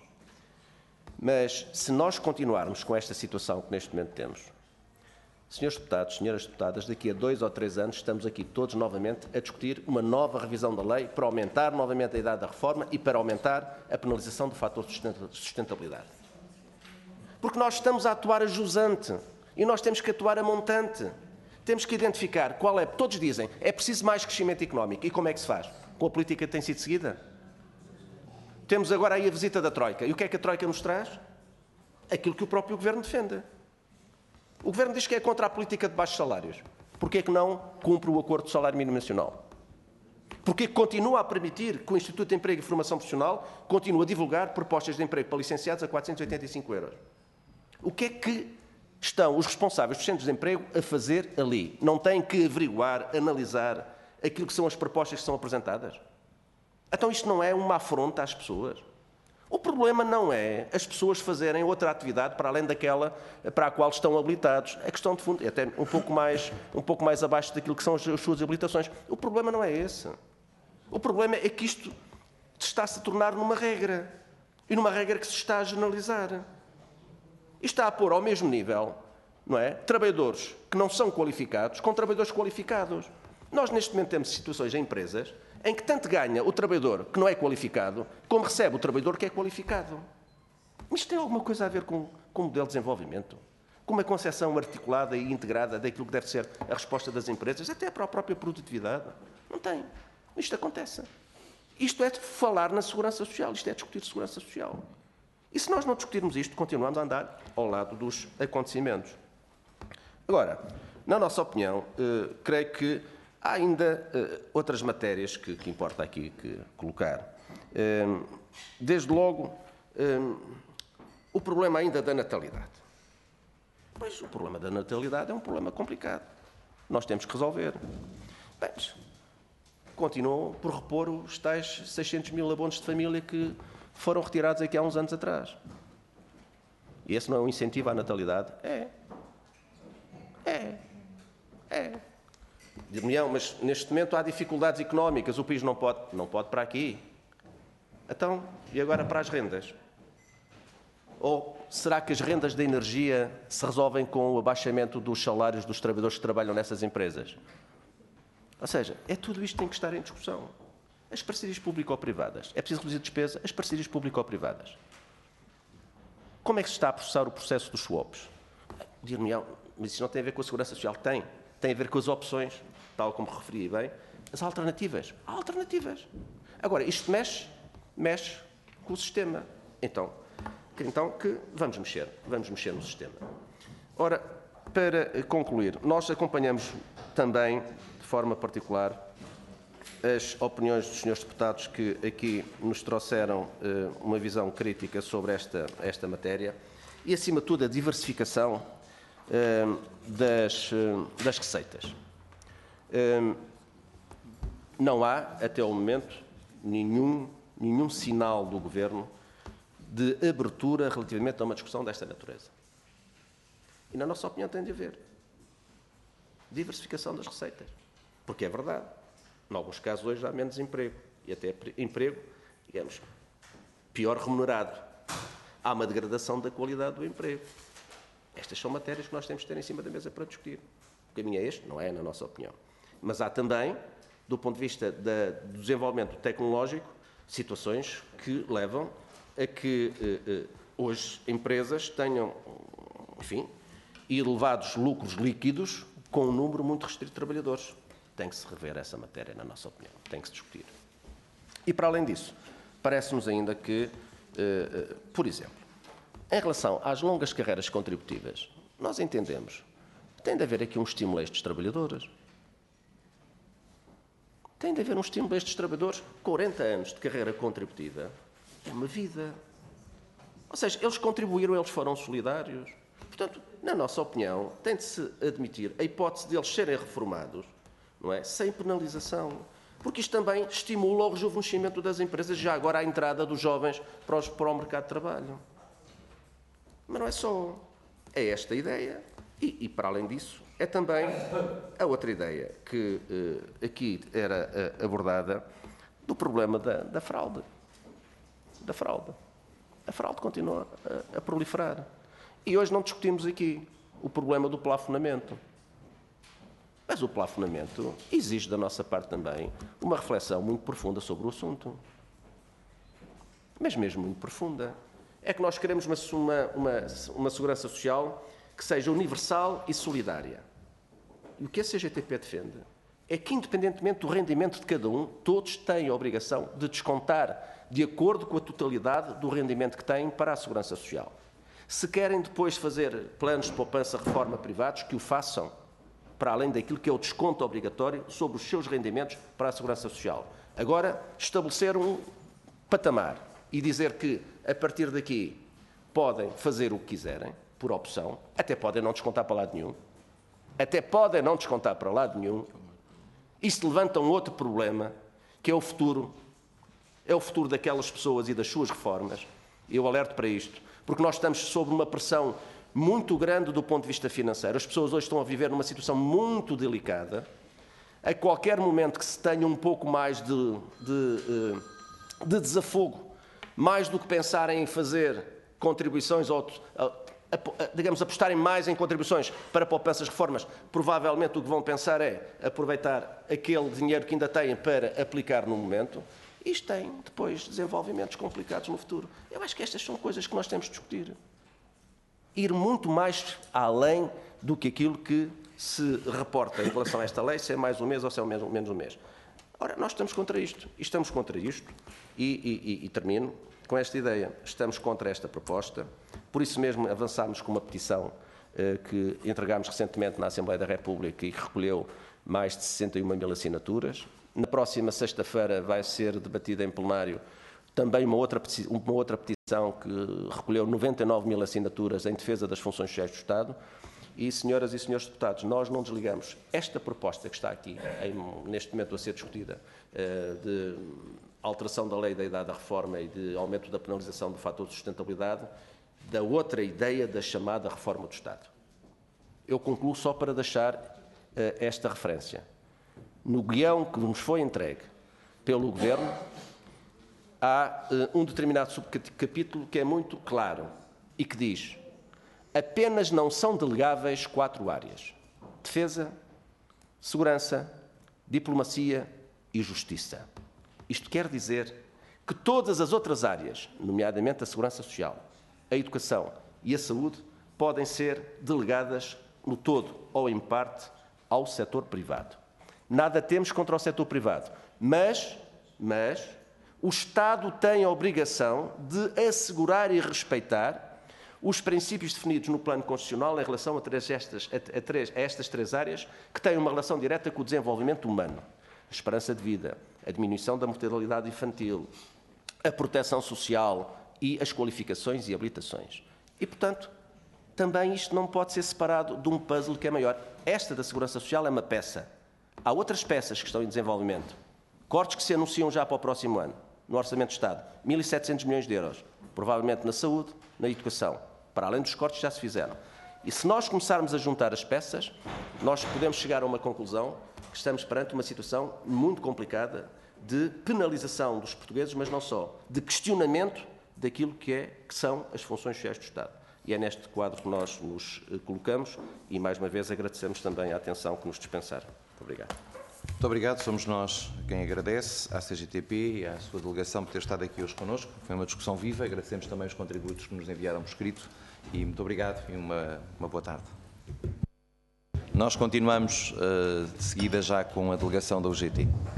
Mas se nós continuarmos com esta situação que neste momento temos, senhores deputados, senhoras deputadas, daqui a dois ou três anos estamos aqui todos novamente a discutir uma nova revisão da lei para aumentar novamente a idade da reforma e para aumentar a penalização do fator de sustentabilidade. Porque nós estamos a atuar a jusante e nós temos que atuar a montante. Temos que identificar qual é, todos dizem, é preciso mais crescimento económico. E como é que se faz? Com a política que tem sido seguida? Temos agora aí a visita da Troika. E o que é que a Troika nos traz? Aquilo que o próprio Governo defende. O Governo diz que é contra a política de baixos salários. Porquê é que não cumpre o acordo de salário mínimo nacional? Porquê é que continua a permitir que o Instituto de Emprego e Formação Profissional continue a divulgar propostas de emprego para licenciados a quatrocentos e oitenta e cinco euros? O que é que estão os responsáveis dos centros de emprego a fazer ali? Não têm que averiguar, analisar aquilo que são as propostas que são apresentadas? Então isto não é uma afronta às pessoas? O problema não é as pessoas fazerem outra atividade para além daquela para a qual estão habilitados. É questão de fundo, é até um pouco mais, um pouco mais abaixo daquilo que são as suas habilitações. O problema não é esse. O problema é que isto está-se a tornar numa regra. E numa regra que se está a generalizar. E está a pôr ao mesmo nível, não é, trabalhadores que não são qualificados com trabalhadores qualificados. Nós, neste momento, temos situações em empresas em que tanto ganha o trabalhador que não é qualificado, como recebe o trabalhador que é qualificado. Isto tem alguma coisa a ver com, com o modelo de desenvolvimento? Com uma concepção articulada e integrada daquilo que deve ser a resposta das empresas, até para a própria produtividade? Não tem. Isto acontece. Isto é falar na segurança social, isto é discutir segurança social. E se nós não discutirmos isto, continuamos a andar ao lado dos acontecimentos. Agora, na nossa opinião, eh, creio que há ainda eh, outras matérias que, que importa aqui que colocar. Eh, desde logo, eh, o problema ainda da natalidade. Pois o problema da natalidade é um problema complicado. Nós temos que resolver. Bem, continuam por repor os tais seiscentos mil abonos de família que foram retirados aqui há uns anos atrás. E esse não é um incentivo à natalidade? É. É. É. Dir-me-ão, mas neste momento há dificuldades económicas, o país não pode. Não pode para aqui. Então, e agora para as rendas? Ou será que as rendas da energia se resolvem com o abaixamento dos salários dos trabalhadores que trabalham nessas empresas? Ou seja, é tudo isto que tem que estar em discussão. As parcerias público-privadas. É preciso reduzir despesa? As parcerias público-privadas. Como é que se está a processar o processo dos swaps? Dir-me-ão, mas isso não tem a ver com a segurança social? Tem. Tem a ver com as opções, tal como referi bem, as alternativas. Há alternativas. Agora, isto mexe, mexe com o sistema. Então, então que vamos mexer, vamos mexer no sistema. Ora, para concluir, nós acompanhamos também, de forma particular, as opiniões dos senhores deputados que aqui nos trouxeram uh, uma visão crítica sobre esta, esta matéria e, acima de tudo, a diversificação uh, das, uh, das receitas. Uh, não há, até o momento, nenhum, nenhum sinal do Governo de abertura relativamente a uma discussão desta natureza. E, na nossa opinião, tem de haver diversificação das receitas. Porque é verdade. Em alguns casos, hoje há menos emprego. E até emprego, digamos, pior remunerado. Há uma degradação da qualidade do emprego. Estas são matérias que nós temos de ter em cima da mesa para discutir. O caminho é este? Não é, na nossa opinião. Mas há também, do ponto de vista da, do desenvolvimento tecnológico, situações que levam a que eh, eh, hoje empresas tenham, enfim, elevados lucros líquidos com um número muito restrito de trabalhadores. Tem que se rever essa matéria, na nossa opinião. Tem que se discutir. E, para além disso, parece-nos ainda que, eh, eh, por exemplo, em relação às longas carreiras contributivas, nós entendemos que tem de haver aqui um estímulo a estes trabalhadores. Tem de haver um estímulo a estes trabalhadores. quarenta anos de carreira contributiva é uma vida. Ou seja, eles contribuíram, eles foram solidários. Portanto, na nossa opinião, tem de se admitir a hipótese de eles serem reformados, não é? Sem penalização. Porque isto também estimula o rejuvenescimento das empresas, já agora a entrada dos jovens para, os, para o mercado de trabalho. Mas não é só. É esta a ideia. E, e, para além disso, é também a outra ideia que eh, aqui era eh, abordada do problema da, da fraude. Da fraude. A fraude continua a, a proliferar. E hoje não discutimos aqui o problema do plafonamento. Mas o plafonamento exige da nossa parte também uma reflexão muito profunda sobre o assunto. Mas mesmo muito profunda. É que nós queremos uma, uma, uma, uma segurança social que seja universal e solidária. E o que a C G T P defende é que, independentemente do rendimento de cada um, todos têm a obrigação de descontar de acordo com a totalidade do rendimento que têm para a segurança social. Se querem depois fazer planos de poupança reforma privados, que o façam, para além daquilo que é o desconto obrigatório sobre os seus rendimentos para a segurança social. Agora, estabelecer um patamar e dizer que, a partir daqui, podem fazer o que quiserem, por opção, até podem não descontar para lado nenhum, até podem não descontar para lado nenhum, isso levanta um outro problema, que é o futuro, é o futuro daquelas pessoas e das suas reformas. Eu alerto para isto, porque nós estamos sob uma pressão muito grande do ponto de vista financeiro. As pessoas hoje estão a viver numa situação muito delicada. A qualquer momento que se tenha um pouco mais de, de, de desafogo, mais do que pensarem em fazer contribuições, ou, digamos, apostarem mais em contribuições para poupanças reformas, provavelmente o que vão pensar é aproveitar aquele dinheiro que ainda têm para aplicar no momento. Isto tem, depois, desenvolvimentos complicados no futuro. Eu acho que estas são coisas que nós temos de discutir. Ir muito mais além do que aquilo que se reporta em relação a esta lei, se é mais um mês ou se é menos um mês. Ora, nós estamos contra isto. E estamos contra isto. E, e, e termino com esta ideia. Estamos contra esta proposta. Por isso mesmo avançámos com uma petição eh, que entregámos recentemente na Assembleia da República e que recolheu mais de sessenta e uma mil assinaturas. Na próxima sexta-feira vai ser debatida em plenário também uma outra, uma outra petição que recolheu noventa e nove mil assinaturas em defesa das funções sociais do Estado. E, senhoras e senhores deputados, nós não desligamos esta proposta que está aqui, em, neste momento a ser discutida, de alteração da lei da idade da reforma e de aumento da penalização do fator de sustentabilidade, da outra ideia da chamada reforma do Estado. Eu concluo só para deixar esta referência. No guião que nos foi entregue pelo Governo, há uh, um determinado subcapítulo que é muito claro e que diz: apenas não são delegáveis quatro áreas: defesa, segurança, diplomacia e justiça. Isto quer dizer que todas as outras áreas, nomeadamente a segurança social, a educação e a saúde, podem ser delegadas no todo ou em parte ao setor privado. Nada temos contra o setor privado, mas, mas o Estado tem a obrigação de assegurar e respeitar os princípios definidos no plano constitucional em relação a, três estas, a, a, três, a estas três áreas que têm uma relação direta com o desenvolvimento humano. A esperança de vida, a diminuição da mortalidade infantil, a proteção social e as qualificações e habilitações. E, portanto, também isto não pode ser separado de um puzzle que é maior. Esta da segurança social é uma peça. Há outras peças que estão em desenvolvimento. Cortes que se anunciam já para o próximo ano, no Orçamento de Estado, mil e setecentos milhões de euros, provavelmente na saúde, na educação, para além dos cortes que já se fizeram. E se nós começarmos a juntar as peças, nós podemos chegar a uma conclusão que estamos perante uma situação muito complicada de penalização dos portugueses, mas não só, de questionamento daquilo que, é, que são as funções sociais do Estado. E é neste quadro que nós nos colocamos e, mais uma vez, agradecemos também a atenção que nos dispensaram. Muito obrigado. Muito obrigado. Somos nós quem agradece à C G T P e à sua delegação por ter estado aqui hoje connosco. Foi uma discussão viva. Agradecemos também os contributos que nos enviaram por escrito. E muito obrigado e uma, uma boa tarde. Nós continuamos uh, de seguida já com a delegação da U G T.